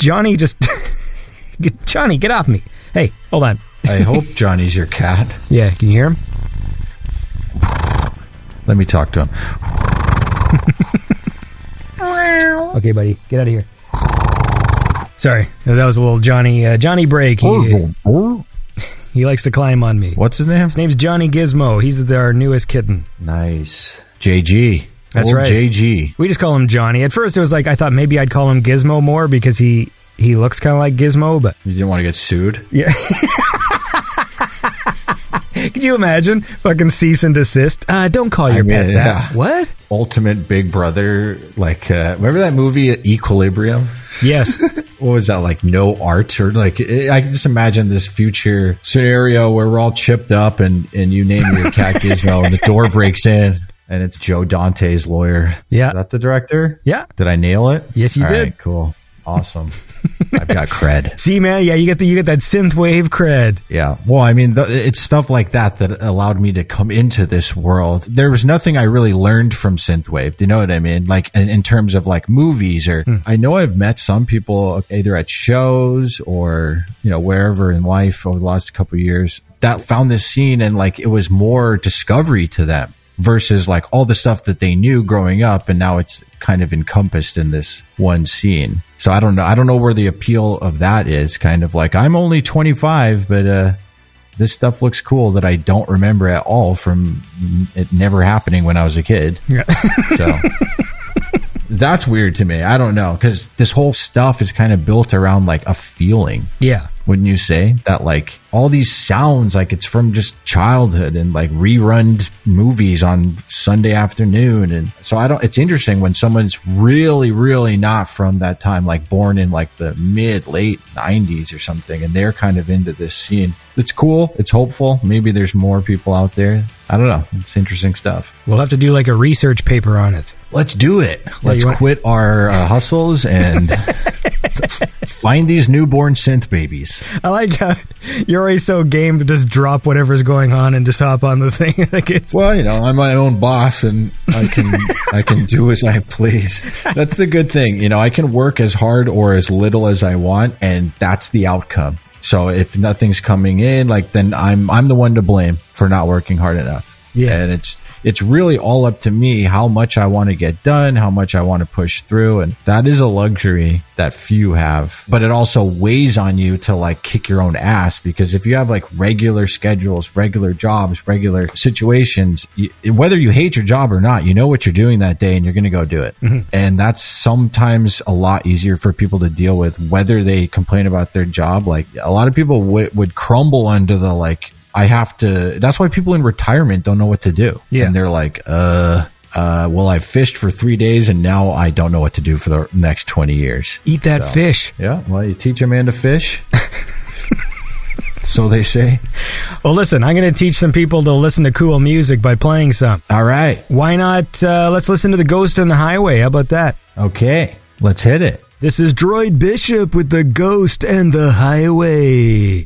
Johnny just... Johnny, get off me. Hey, hold on. I hope Johnny's your cat. Yeah, can you hear him? Let me talk to him. Okay, buddy, get out of here. Sorry, that was a little Johnny uh, Johnny break. He, he likes to climb on me. What's his name? His name's Johnny Gizmo. He's the, our newest kitten. Nice. J G. That's Old right. J G. We just call him Johnny. At first, it was like, I thought maybe I'd call him Gizmo more because he, he looks kind of like Gizmo, but... You didn't want to get sued? Yeah. Could you imagine? Fucking cease and desist. Uh, don't call your I pet mean, that. yeah. What? Ultimate Big Brother. Like, uh, remember that movie Equilibrium? Yes. What was that, like no art? Or like, I can just imagine this future scenario where we're all chipped up and, and you name your cat Gizmo and the door breaks in and it's Joe Dante's lawyer. Yeah. Is that the director? Yeah. Did I nail it? Yes, you All did. right, cool. Awesome. I've got cred. See, man, yeah, you get the you get that synthwave cred. Yeah. Well, I mean, th- it's stuff like that that allowed me to come into this world. There was nothing I really learned from synthwave. Do you know what I mean? Like in, in terms of like movies or hmm. I know I've met some people either at shows or, you know, wherever in life over the last couple of years that found this scene and like it was more discovery to them versus like all the stuff that they knew growing up. And now it's kind of encompassed in this one scene. So I don't know. I don't know where the appeal of that is. Kind of like I'm only twenty-five, but uh, this stuff looks cool that I don't remember at all from it never happening when I was a kid. Yeah. So that's weird to me. I don't know because this whole stuff is kind of built around like a feeling. Yeah. Wouldn't you say that like all these sounds like it's from just childhood and like rerun movies on Sunday afternoon. And so I don't, it's interesting when someone's really, really not from that time, like born in like the mid late nineties or something. And they're kind of into this scene. It's cool. It's hopeful. Maybe there's more people out there. I don't know. It's interesting stuff. We'll have to do like a research paper on it. Let's do it. Yeah, Let's want- quit our uh, hustles and find these newborn synth babies. I like how you're always so game to just drop whatever's going on and just hop on the thing. Like it's- well, you know, I'm my own boss and I can I can do as I please. That's the good thing. You know, I can work as hard or as little as I want, and that's the outcome. So if nothing's coming in, like then I'm I'm the one to blame for not working hard enough. Yeah, and it's. It's really all up to me how much I want to get done, how much I want to push through. And that is a luxury that few have. But it also weighs on you to like kick your own ass because if you have like regular schedules, regular jobs, regular situations, you, whether you hate your job or not, you know what you're doing that day and you're going to go do it. Mm-hmm. And that's sometimes a lot easier for people to deal with, whether they complain about their job. Like a lot of people w- would crumble under the like, I have to, that's why people in retirement don't know what to do. Yeah. And they're like, uh, uh, well, I fished for three days and now I don't know what to do for the next twenty years. Eat that so, fish. Yeah. Well, you teach a man to fish. So they say. Well, listen, I'm going to teach some people to listen to cool music by playing some. All right. Why not? Uh, let's listen to The Ghost on the Highway. How about that? Okay. Let's hit it. This is Droid Bishop with The Ghost and the Highway.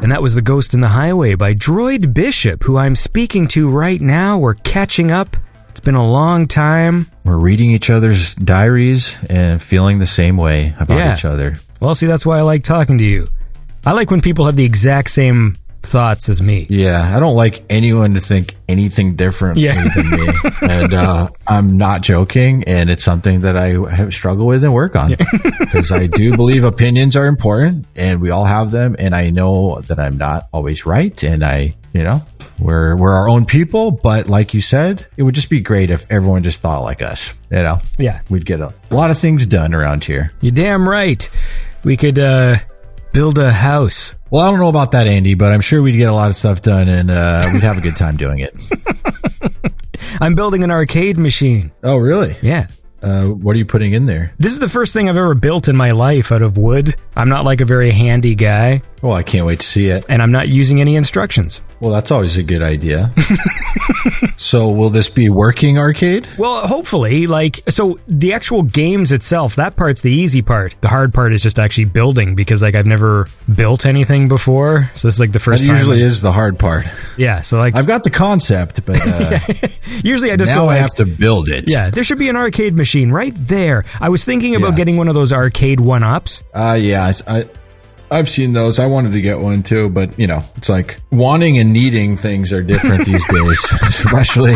And that was The Ghost in the Highway by Droid Bishop, who I'm speaking to right now. We're catching up. It's been a long time. We're reading each other's diaries and feeling the same way about Yeah. each other. Well, see, that's why I like talking to you. I like when people have the exact same thoughts as me. Yeah, I don't like anyone to think anything differently Yeah. than me. And uh, I'm not joking, and it's something that I have struggled with and work on. Because I do believe opinions are important, and we all have them, and I know that I'm not always right, and I, you know, we're, we're our own people, but like you said, it would just be great if everyone just thought like us, you know? Yeah. We'd get a lot of things done around here. You're damn right. We could uh, build a house. Well, I don't know about that, Andy, but I'm sure we'd get a lot of stuff done, and uh, we'd have a good time doing it. I'm building an arcade machine. Oh, really? Yeah. Uh, what are you putting in there? This is the first thing I've ever built in my life out of wood. I'm not like a very handy guy, Well, I can't wait to see it. and I'm not using any instructions. Well, that's always a good idea. So will this be working arcade? Well, hopefully, like, so the actual games itself, that part's the easy part. The hard part is just actually building, because, like, I've never built anything before. So this is, like, the first That time. usually is the hard part. Yeah, so, like, I've got the concept, but uh, usually I just now go, I like, have to build it. yeah, there should be an arcade machine right there. I was thinking about Yeah. getting one of those arcade one-ups. Uh, yeah, I, I, I've seen those. I wanted to get one too, but, you know, it's like wanting and needing things are different these days, especially...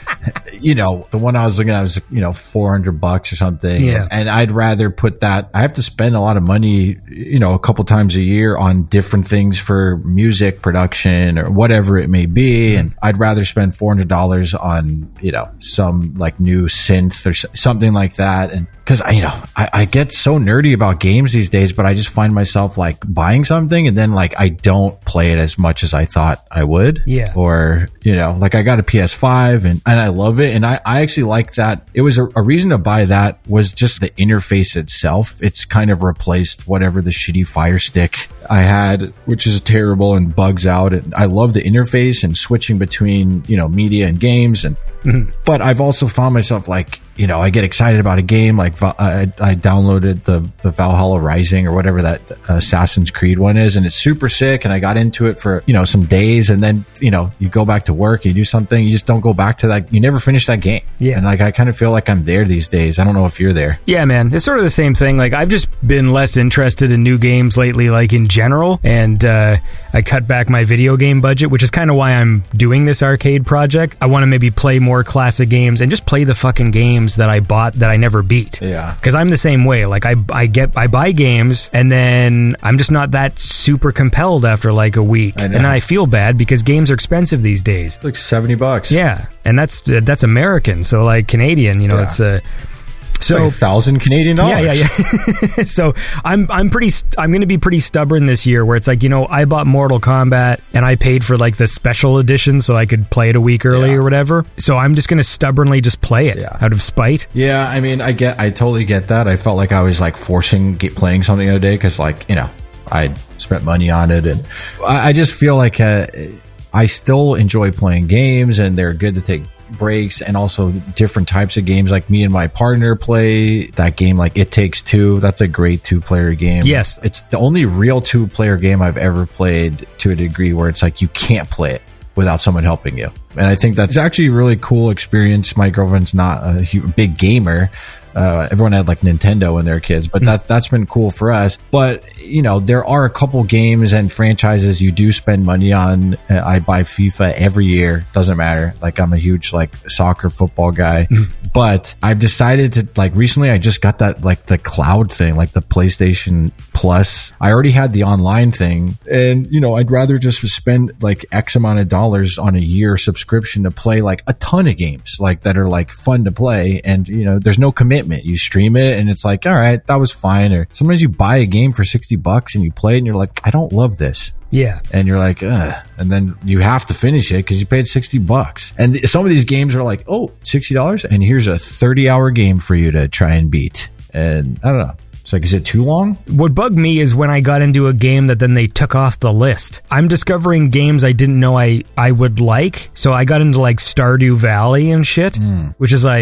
You know, the one I was looking at was, you know, four hundred bucks or something. Yeah. And I'd rather put that, I have to spend a lot of money, you know, a couple times a year on different things for music production or whatever it may be. And I'd rather spend four hundred dollars on, you know, some like new synth or s- something like that. And because I, you know, I, I get so nerdy about games these days, but I just find myself like buying something and then like I don't play it as much as I thought I would. Yeah. Or, you know, like I got a P S five and, and I love it. And I, I actually like that. It was a, a reason to buy that was just the interface itself. It's kind of replaced whatever the shitty Fire Stick I had, which is terrible and bugs out. And I love the interface and switching between, you know, media and games. And, Mm-hmm. but I've also found myself like, you know, I get excited about a game. Like I, I downloaded the, the Valhalla Rising or whatever that Assassin's Creed one is. And it's super sick. And I got into it for, you know, some days. And then, you know, you go back to work, you do something, you just don't go back to that. You never finish that game. Yeah. And like, I kind of feel like I'm there these days. I don't know if you're there. Yeah, man, it's sort of the same thing. Like, I've just been less interested in new games lately, like in general, and uh, I cut back my video game budget, which is kind of why I'm doing this arcade project. I want to maybe play more classic games and just play the fucking games that I bought that I never beat. Yeah. Because I'm the same way. Like, I, I get, I buy games, and then I'm just not that super compelled after like a week, I and know. then I feel bad because games are expensive these days. It's like seventy bucks. Yeah, and that's that's American, so like Canadian, you know, Yeah. it's a. It's So like a thousand Canadian dollars. yeah, yeah, yeah. So I'm I'm pretty st- I'm going to be pretty stubborn this year, where it's like, you know, I bought Mortal Kombat and I paid for like the special edition so I could play it a week early Yeah. or whatever. So I'm just going to stubbornly just play it Yeah. out of spite. Yeah, I mean, I get, I totally get that. I felt like I was like forcing get playing something the other day because, like, you know, I spent money on it, and I, I just feel like uh, I still enjoy playing games, and they're good to take breaks, and also different types of games. Like me and my partner play that game, like It Takes Two. That's a great two-player game. Yes. It's the only real two-player game I've ever played to a degree where it's like you can't play it without someone helping you. And I think that's actually a really cool experience. My girlfriend's not a hu- big gamer. Uh, everyone had like Nintendo when they were kids, but that's, that's been cool for us. But, you know, there are a couple games and franchises you do spend money on. Uh, I buy FIFA every year. Doesn't matter. Like, I'm a huge like soccer football guy, but I've decided to, like, recently I just got that, like the cloud thing, like the PlayStation Plus. I already had the online thing, and, you know, I'd rather just spend like X amount of dollars on a year subscription to play like a ton of games like that are like fun to play. And, you know, there's no commitment. You stream it and it's like, all right, that was fine. Or sometimes you buy a game for sixty bucks and you play it and you're like, I don't love this. Yeah. And you're like, ugh. And then you have to finish it because you paid sixty bucks. And th- some of these games are like, oh, sixty dollars. And here's a thirty hour game for you to try and beat. And I don't know. It's like, is it too long? What bugged me is when I got into a game that then they took off the list. I'm discovering games I didn't know I, I would like. So I got into like Stardew Valley and shit, which is like,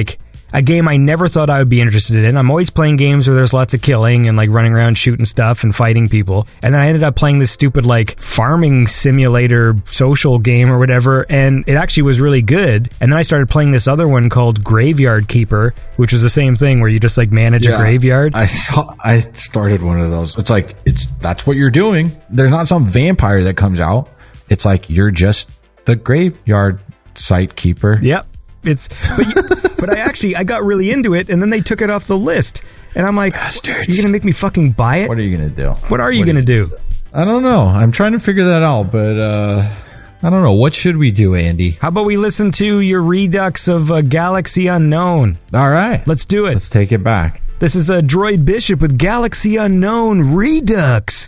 a game I never thought I would be interested in. I'm always playing games where there's lots of killing and like running around shooting stuff and fighting people. And then I ended up playing this stupid like farming simulator social game or whatever, and it actually was really good. And then I started playing this other one called Graveyard Keeper, which was the same thing where you just like manage Yeah, a graveyard. I saw, I started one of those. It's like, it's, that's what you're doing. There's not some vampire that comes out. It's like, you're just the graveyard site keeper. Yep. It's, but, you, but I actually, I got really into it, and then they took it off the list. And I'm like, Bastards. you're going to make me fucking buy it? What are you going to do? What are you going to do? I don't know. I'm trying to figure that out, but, uh, I don't know. What should we do, Andy? How about we listen to your redux of uh, Galaxy Unknown? All right. Let's do it. Let's take it back. This is a Droid Bishop with Galaxy Unknown Redux.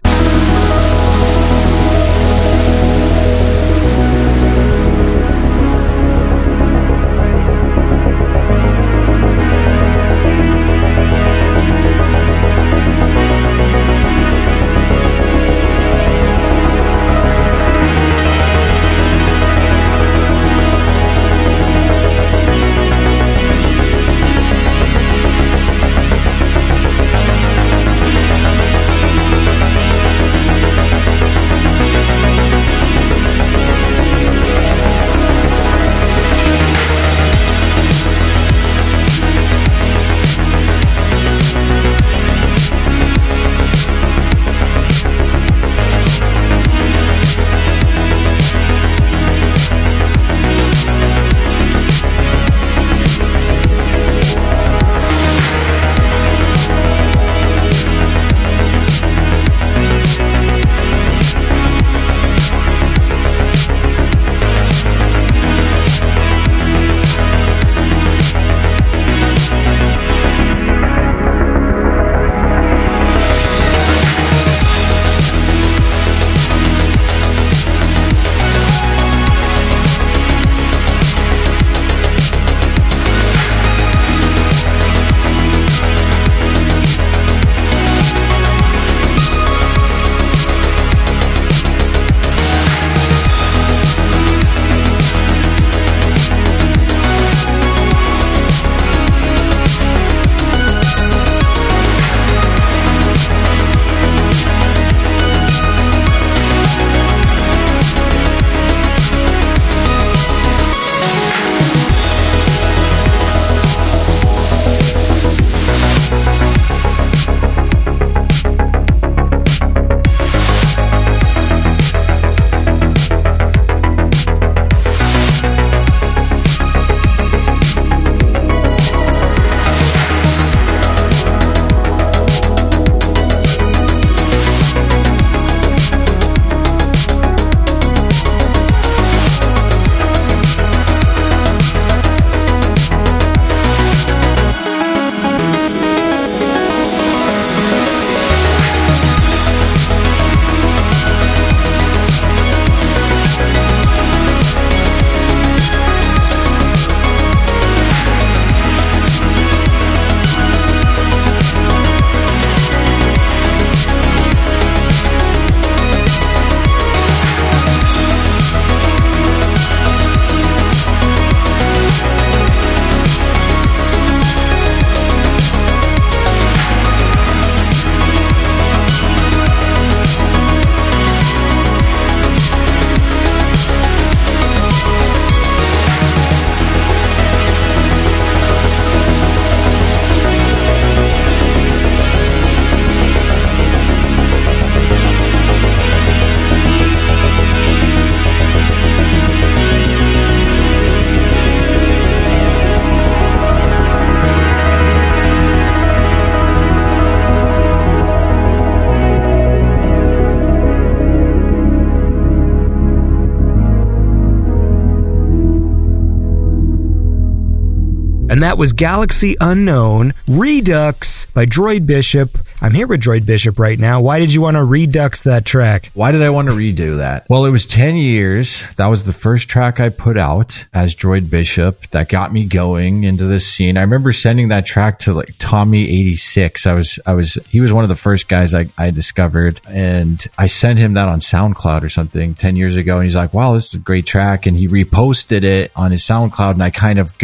And that was Galaxy Unknown Redux by Droid Bishop. I'm here with Droid Bishop right now. Why did you want to redux that track? Why did I want to redo that? Well, it was ten years. That was the first track I put out as Droid Bishop that got me going into this scene. I remember sending that track to like Tommy eighty-six. I was, I was, he was one of the first guys I, I discovered, and I sent him that on SoundCloud or something ten years ago. And he's like, wow, this is a great track. And he reposted it on his SoundCloud, and I kind of got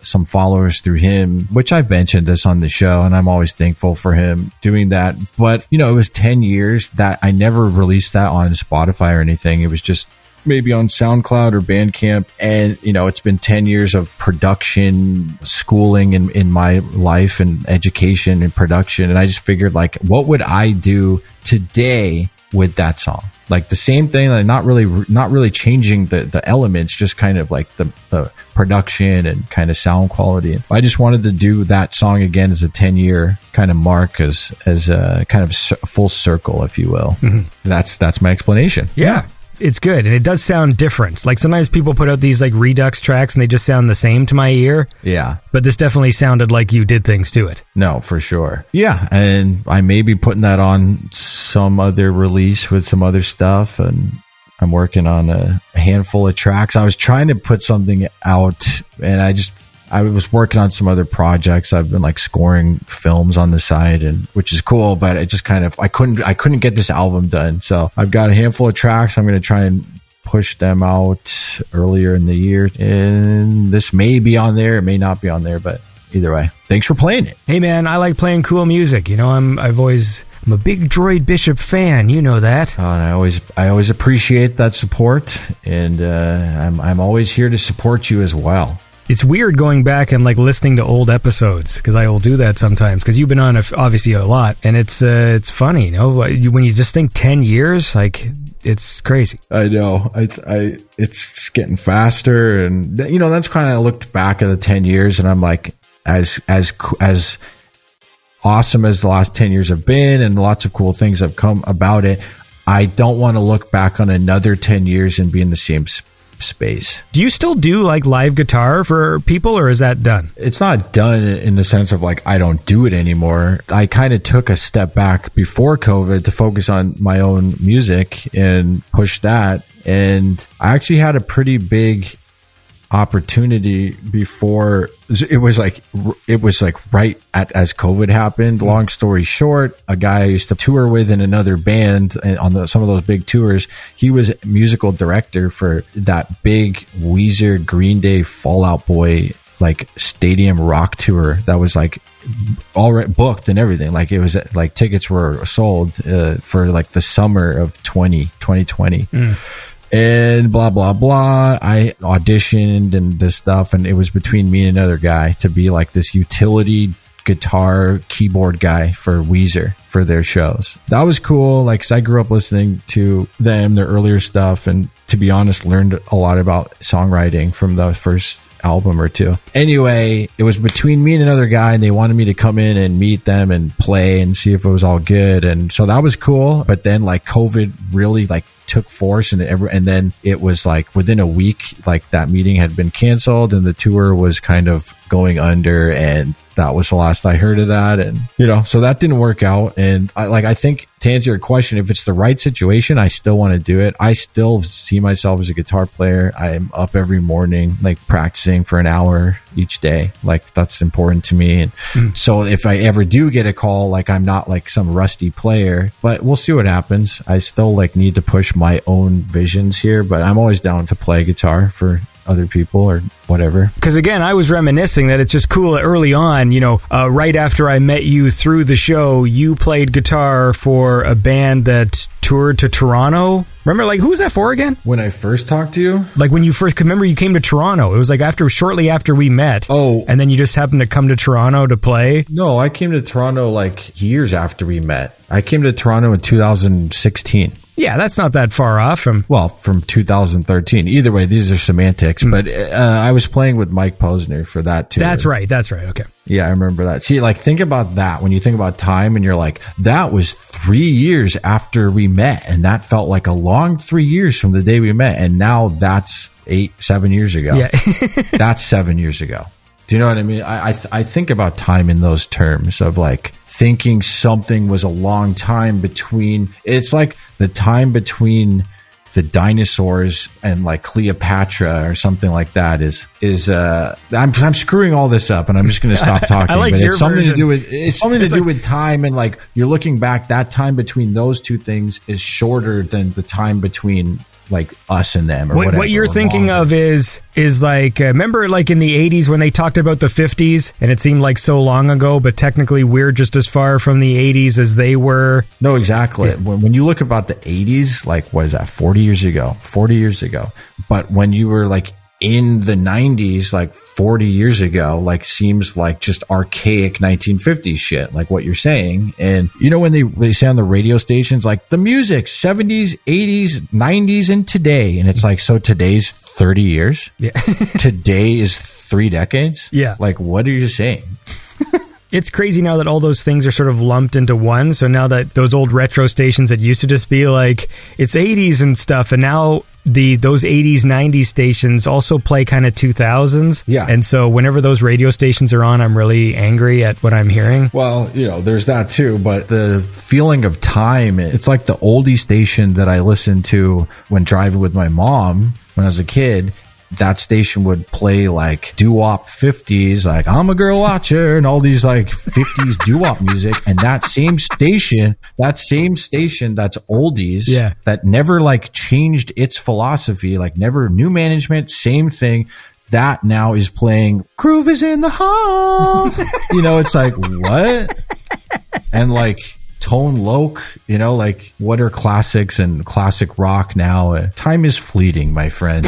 some followers through him, which I've mentioned this on the show, and I'm always thankful for him doing that. But, you know, it was ten years that I never released that on Spotify or anything. It was just maybe on SoundCloud or Bandcamp. And, you know, it's been ten years of production, schooling in, in my life and education and production. And I just figured, like, what would I do today with that song? Like the same thing, like not really, not really changing the, the elements, just kind of like the, the production and kind of sound quality. I just wanted to do that song again as a ten year kind of mark, as, as a kind of full circle, if you will. Mm-hmm. That's, that's my explanation. Yeah. It's good, and it does sound different. Like sometimes people put out these like Redux tracks and they just sound the same to my ear. Yeah. But this definitely sounded like you did things to it. No, for sure. Yeah, and I may be putting that on some other release with some other stuff, and I'm working on a, a handful of tracks. I was trying to put something out, and I just... I was working on some other projects. I've been like scoring films on the side, and which is cool, but it just kind of, I couldn't, I couldn't get this album done. So I've got a handful of tracks. I'm going to try and push them out earlier in the year, and this may be on there. It may not be on there, but either way, thanks for playing it. Hey man, I like playing cool music. You know, I'm, I've always, I'm a big Droid Bishop fan. You know that. Oh, and I always, I always appreciate that support, and uh, I'm, I'm always here to support you as well. It's weird going back and like listening to old episodes, because I will do that sometimes, because you've been on a, obviously a lot, and it's uh, it's funny, you know, when you just think ten years, like it's crazy. I know, I, I it's getting faster, and you know that's kind of, I looked back at the ten years, and I'm like, as as as awesome as the last ten years have been, and lots of cool things have come about it, I don't want to look back on another ten years and be in the same space. space. Do you still do like live guitar for people, or is that done? It's not done in the sense of like I don't do it anymore. I kind of took a step back before COVID to focus on my own music and push that. And I actually had a pretty big opportunity before it was like it was like right at as COVID happened. Long story short, a guy I used to tour with in another band and on the, some of those big tours, he was musical director for that big Weezer, Green Day, Fall Out Boy like stadium rock tour that was like already booked and everything. Like it was like tickets were sold uh, for like the summer of twenty twenty. Mm. And blah, blah, blah. I auditioned and this stuff, and it was between me and another guy to be like this utility guitar keyboard guy for Weezer for their shows. That was cool. Like, 'cause I grew up listening to them, their earlier stuff, and to be honest, learned a lot about songwriting from the first album or two. Anyway, it was between me and another guy, and they wanted me to come in and meet them and play and see if it was all good. And so that was cool. But then like COVID really like took force, and every, and then it was like within a week, like that meeting had been canceled and the tour was kind of going under, and that was the last I heard of that. And, you know, so that didn't work out. And I like, I think to answer your question, if it's the right situation, I still want to do it. I still see myself as a guitar player. I'm up every morning, like practicing for an hour each day. Like that's important to me. And mm. so if I ever do get a call, like I'm not like some rusty player, but we'll see what happens. I still like need to push my own visions here, but I'm always down to play guitar for other people or whatever. Because again, I was reminiscing that it's just cool early on, you know, uh, right after I met you through the show, you played guitar for a band that toured to Toronto. Remember, like, who was that for again? When I first talked to you? Like when you first, remember you came to Toronto. It was like after, shortly after we met. Oh. And then you just happened to come to Toronto to play? No, I came to Toronto like years after we met. I came to Toronto in two thousand sixteen. Yeah, that's not that far off from... Well, from two thousand thirteen. Either way, these are semantics. Mm. But uh, I was playing with Mike Posner for that too. That's right. That's right. Okay. Yeah, I remember that. See, like, think about that. When you think about time and you're like, that was three years after we met. And that felt like a long three years from the day we met. And now that's eight, seven years ago. Yeah. That's seven years ago. Do you know what I mean? I I, th- I think about time in those terms of like thinking something was a long time between. It's like the time between the dinosaurs and like Cleopatra or something like that is is. Uh, I'm I'm screwing all this up, and I'm just going to stop talking. I like but your it's something version. to do with it's something It's to do like- with time, and like you're looking back. That time between those two things is shorter than the time between like us and them or what, whatever. what you're thinking longer. of is is like, uh, remember like in the eighties when they talked about the fifties and it seemed like so long ago, but technically we're just as far from the eighties as they were. No, exactly. Yeah. When, when you look about the eighties, like what is that, forty years ago, forty years ago. But when you were like in the nineties, like forty years ago, like seems like just archaic nineteen fifties shit, like what you're saying. And you know, when they, they say on the radio stations, like the music, seventies, eighties, nineties, and today. And it's like, so today's thirty years? Yeah. Today is three decades? Yeah. Like, what are you saying? It's crazy now that all those things are sort of lumped into one. So now that those old retro stations that used to just be like, it's eighties and stuff, and now the those eighties, nineties stations also play kind of two thousands. Yeah. And so whenever those radio stations are on, I'm really angry at what I'm hearing. Well, you know, there's that too, but the feeling of time, it's like the oldie station that I listened to when driving with my mom when I was a kid. That station would play like doo-wop fifties, like I'm a girl watcher and all these like fifties doo-wop music. And that same station, that same station that's oldies, yeah. that never like changed its philosophy, like never new management, same thing. That now is playing Groove is in the Hall. You know, it's like, what? And like Tone Loc, you know, like what are classics and classic rock now? Uh, time is fleeting, my friend.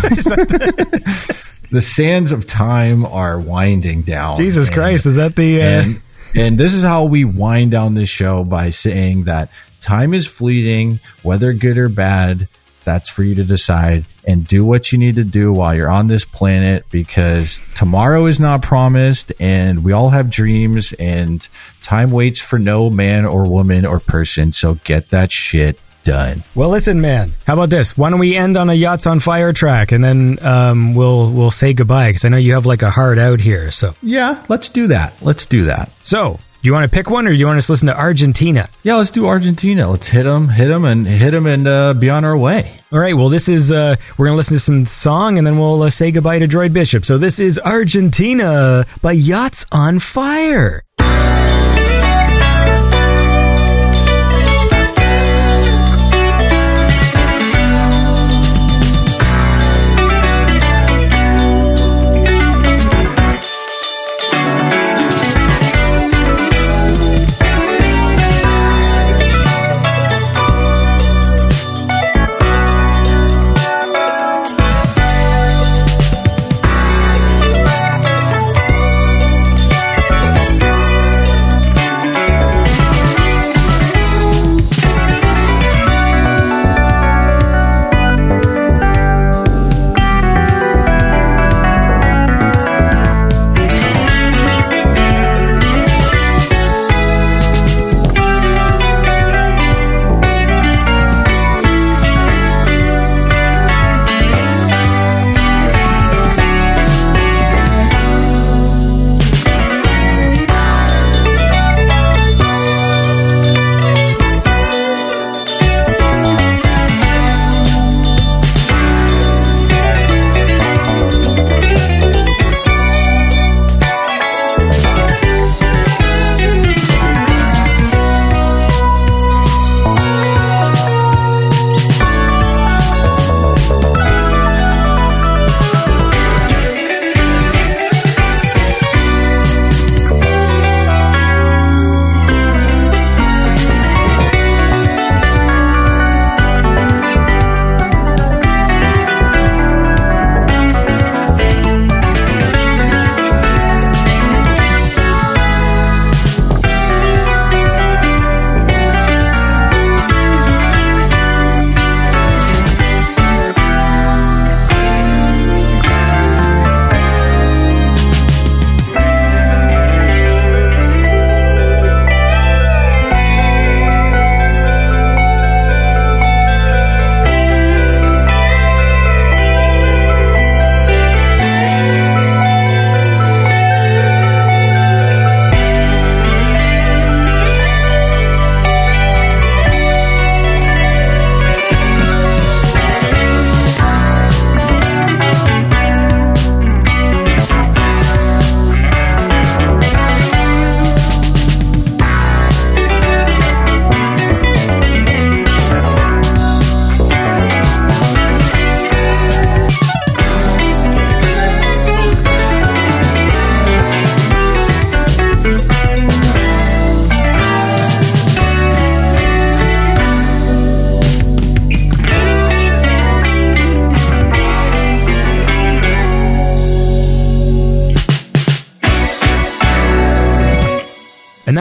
The sands of time are winding down. Jesus and, Christ, is that the... Uh... And, and this is how we wind down this show, by saying that time is fleeting, whether good or bad. That's for you to decide, and do what you need to do while you're on this planet, because tomorrow is not promised and we all have dreams and time waits for no man or woman or person. So get that shit done. Well, listen, man, how about this? Why don't we end on a Yachts on Fire track, and then um, we'll we'll say goodbye, because I know you have like a hard out here. So yeah, let's do that. Let's do that. So do you want to pick one, or do you want us to listen to Argentina? Yeah, let's do Argentina. Let's hit them, hit them, and hit them, and uh, be on our way. All right. Well, this is uh, we're gonna listen to some song, and then we'll uh, say goodbye to Droid Bishop. So this is Argentina by Yachts on Fire.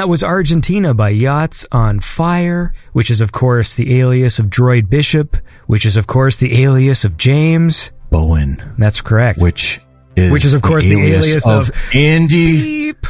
that was Argentina by Yachts on Fire, which is, of course, the alias of Droid Bishop, which is, of course, the alias of James Bowen. That's correct. Which is, which is of course, the alias, the alias of, of Andy. Beep.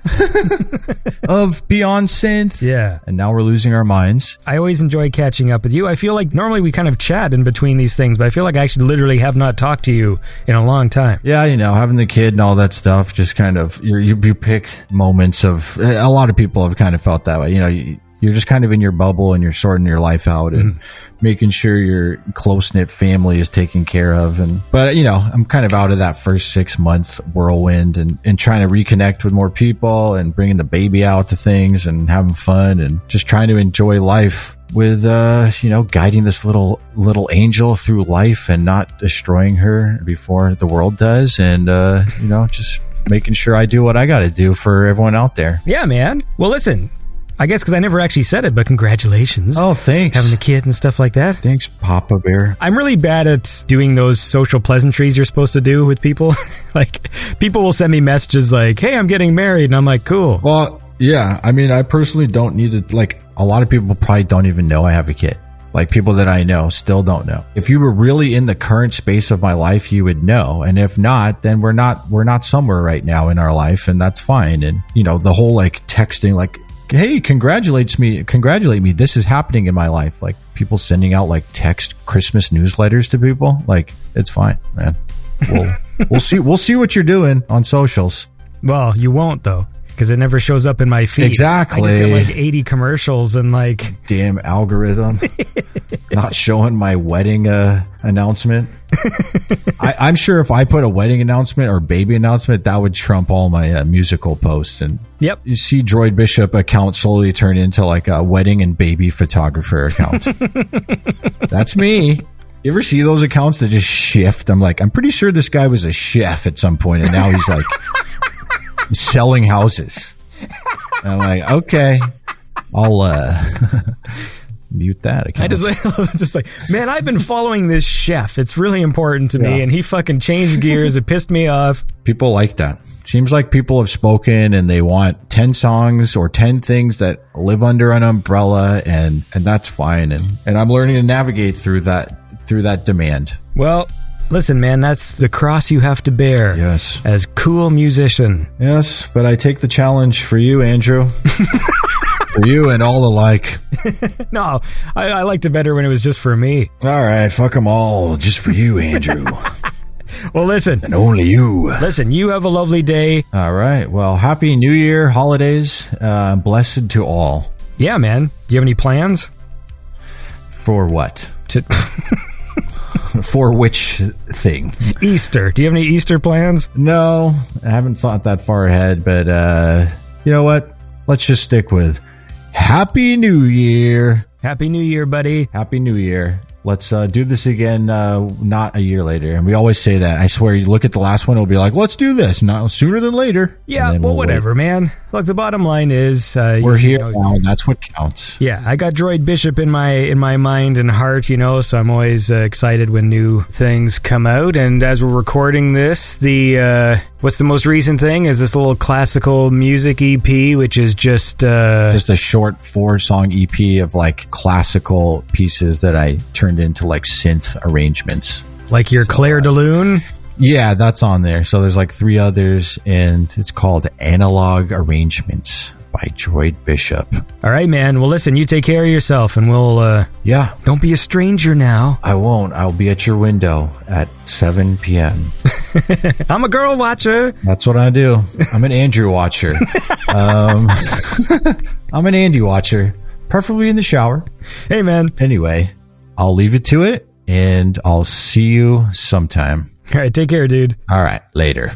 Of Beyond Synth. Yeah. And now we're losing our minds. I always enjoy catching up with you. I feel like normally we kind of chat in between these things, but I feel like I actually literally have not talked to you in a long time. Yeah, you know, having the kid and all that stuff, just kind of, you you, you pick moments of, a lot of people have kind of felt that way. You know, you, you're just kind of in your bubble and you're sorting your life out and mm-hmm. making sure your close-knit family is taken care of. And, but, you know, I'm kind of out of that first six month whirlwind and, and trying to reconnect with more people and bringing the baby out to things and having fun and just trying to enjoy life with, uh, you know, guiding this little, little angel through life and not destroying her before the world does. And, uh, you know, just making sure I do what I got to do for everyone out there. Yeah, man. Well, listen. I guess because I never actually said it, but congratulations. Oh, thanks. Having a kid and stuff like that. Thanks, Papa Bear. I'm really bad at doing those social pleasantries you're supposed to do with people. Like, people will send me messages like, hey, I'm getting married. And I'm like, cool. Well, yeah. I mean, I personally don't need to, like, a lot of people probably don't even know I have a kid. Like, people that I know still don't know. If you were really in the current space of my life, you would know. And if not, then we're not, we're not somewhere right now in our life, and that's fine. And, you know, the whole, like, texting, like, hey, congratulates me, congratulate me. This is happening in my life. Like, people sending out like text Christmas newsletters to people. Like, it's fine, man. We'll, we'll see. We'll see what you're doing on socials. Well, you won't though, because it never shows up in my feed. Exactly. I just get like eighty commercials and like damn algorithm not showing my wedding uh, announcement. I, I'm sure if I put a wedding announcement or baby announcement, that would trump all my uh, musical posts. And yep, you see Droid Bishop account slowly turn into like a wedding and baby photographer account. That's me. You ever see those accounts that just shift? I'm like, I'm pretty sure this guy was a chef at some point, and now he's like selling houses. And I'm like, okay, I'll uh, mute that account. I just like, just like, man, I've been following this chef. It's really important to me, Yeah. and he fucking changed gears. It pissed me off. People like that. Seems like people have spoken and they want ten songs or ten things that live under an umbrella, and, and that's fine. And, and I'm learning to navigate through that, through that demand. Well, listen, man, that's the cross you have to bear. Yes. As cool musician. Yes, but I take the challenge for you, Andrew. For you and all alike. No, I, I liked it better when it was just for me. All right, fuck them all. Just for you, Andrew. Well, listen. And only you. Listen, you have a lovely day. All right. Well, happy New Year, holidays. Uh, blessed to all. Yeah, man. Do you have any plans? For what? To For which thing? Easter. Do you have any Easter plans? No, I haven't thought that far ahead, but uh, you know what? Let's just stick with Happy New Year. Happy New Year, buddy. Happy New Year. Let's uh, do this again, uh, not a year later. And we always say that. I swear, you look at the last one, it'll be like, let's do this. Not sooner than later. Yeah, well, we'll whatever, wait. man. Look, the bottom line is... Uh, We're you, here you know, now, and that's what counts. Yeah, I got Droid Bishop in my in my mind and heart, you know, so I'm always uh, excited when new things come out. And as we're recording this, the uh, what's the most recent thing is this little classical music E P, which is just... Uh, Just a short four-song E P of, like, classical pieces that I turned into, like, synth arrangements. like your Claire de Lune. Yeah, that's on there. So there's like three others, and it's called Analog Arrangements by Droid Bishop. All right, man. Well, listen, you take care of yourself, and we'll... Uh, Yeah, don't be a stranger now. I won't. I'll be at your window at seven p.m. I'm a girl watcher. That's what I do. I'm an Andrew watcher. um, I'm an Andy watcher, preferably in the shower. Hey, man. Anyway, I'll leave it to it, and I'll see you sometime. All right, take care, dude. All right, later.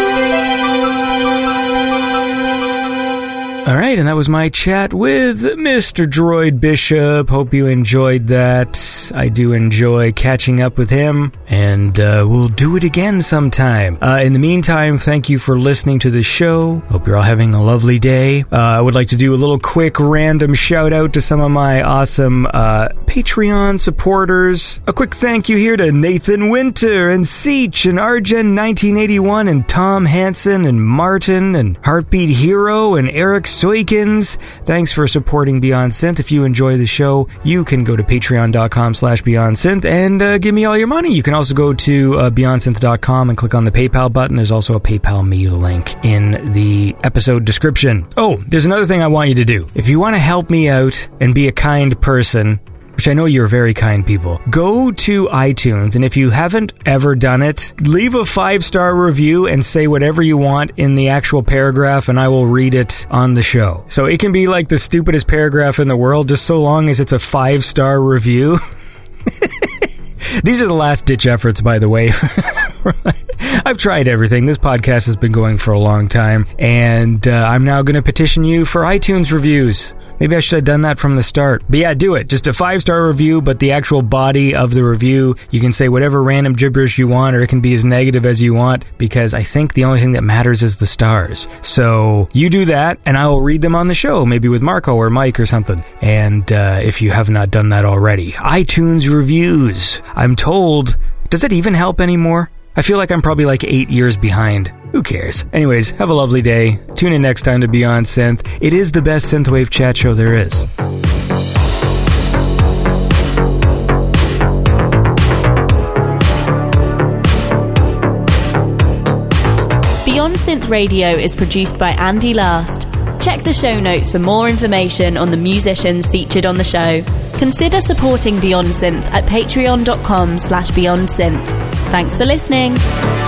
All right, and that was my chat with Mister Droid Bishop. Hope you enjoyed that. I do enjoy catching up with him, and uh, we'll do it again sometime. Uh, in the meantime, thank you for listening to the show. Hope you're all having a lovely day. Uh, I would like to do a little quick random shout out to some of my awesome uh, Patreon supporters. A quick thank you here to Nathan Winter and Seach and Argen nineteen eighty-one and Tom Hansen and Martin and Heartbeat Hero and Eric Soikins. Thanks for supporting Beyond Synth. If you enjoy the show, you can go to patreon.com slash Beyond Synth and uh, give me all your money. You can also go to uh, beyond synth dot com and click on the PayPal button. There's also a PayPal me link in the episode description. Oh, there's another thing I want you to do. If you want to help me out and be a kind person, which I know you're very kind people, go to iTunes, and if you haven't ever done it, leave a five-star review and say whatever you want in the actual paragraph, and I will read it on the show. So it can be like the stupidest paragraph in the world, just so long as it's a five-star review. These are the last-ditch efforts, by the way. I've tried everything. This podcast has been going for a long time, and uh, I'm now going to petition you for iTunes reviews. Maybe I should have done that from the start. But yeah, do it. Just a five-star review, but the actual body of the review, you can say whatever random gibberish you want, or it can be as negative as you want, because I think the only thing that matters is the stars. So you do that, and I will read them on the show, maybe with Marco or Mike or something. And uh, if you have not done that already, iTunes reviews. I'm told, does it even help anymore? I feel like I'm probably like eight years behind. Who cares? Anyways, have a lovely day. Tune in next time to Beyond Synth. It is the best synthwave chat show there is. Beyond Synth Radio is produced by Andy Last. Check the show notes for more information on the musicians featured on the show. Consider supporting Beyond Synth at patreon.com slash Beyond Synth. Thanks for listening.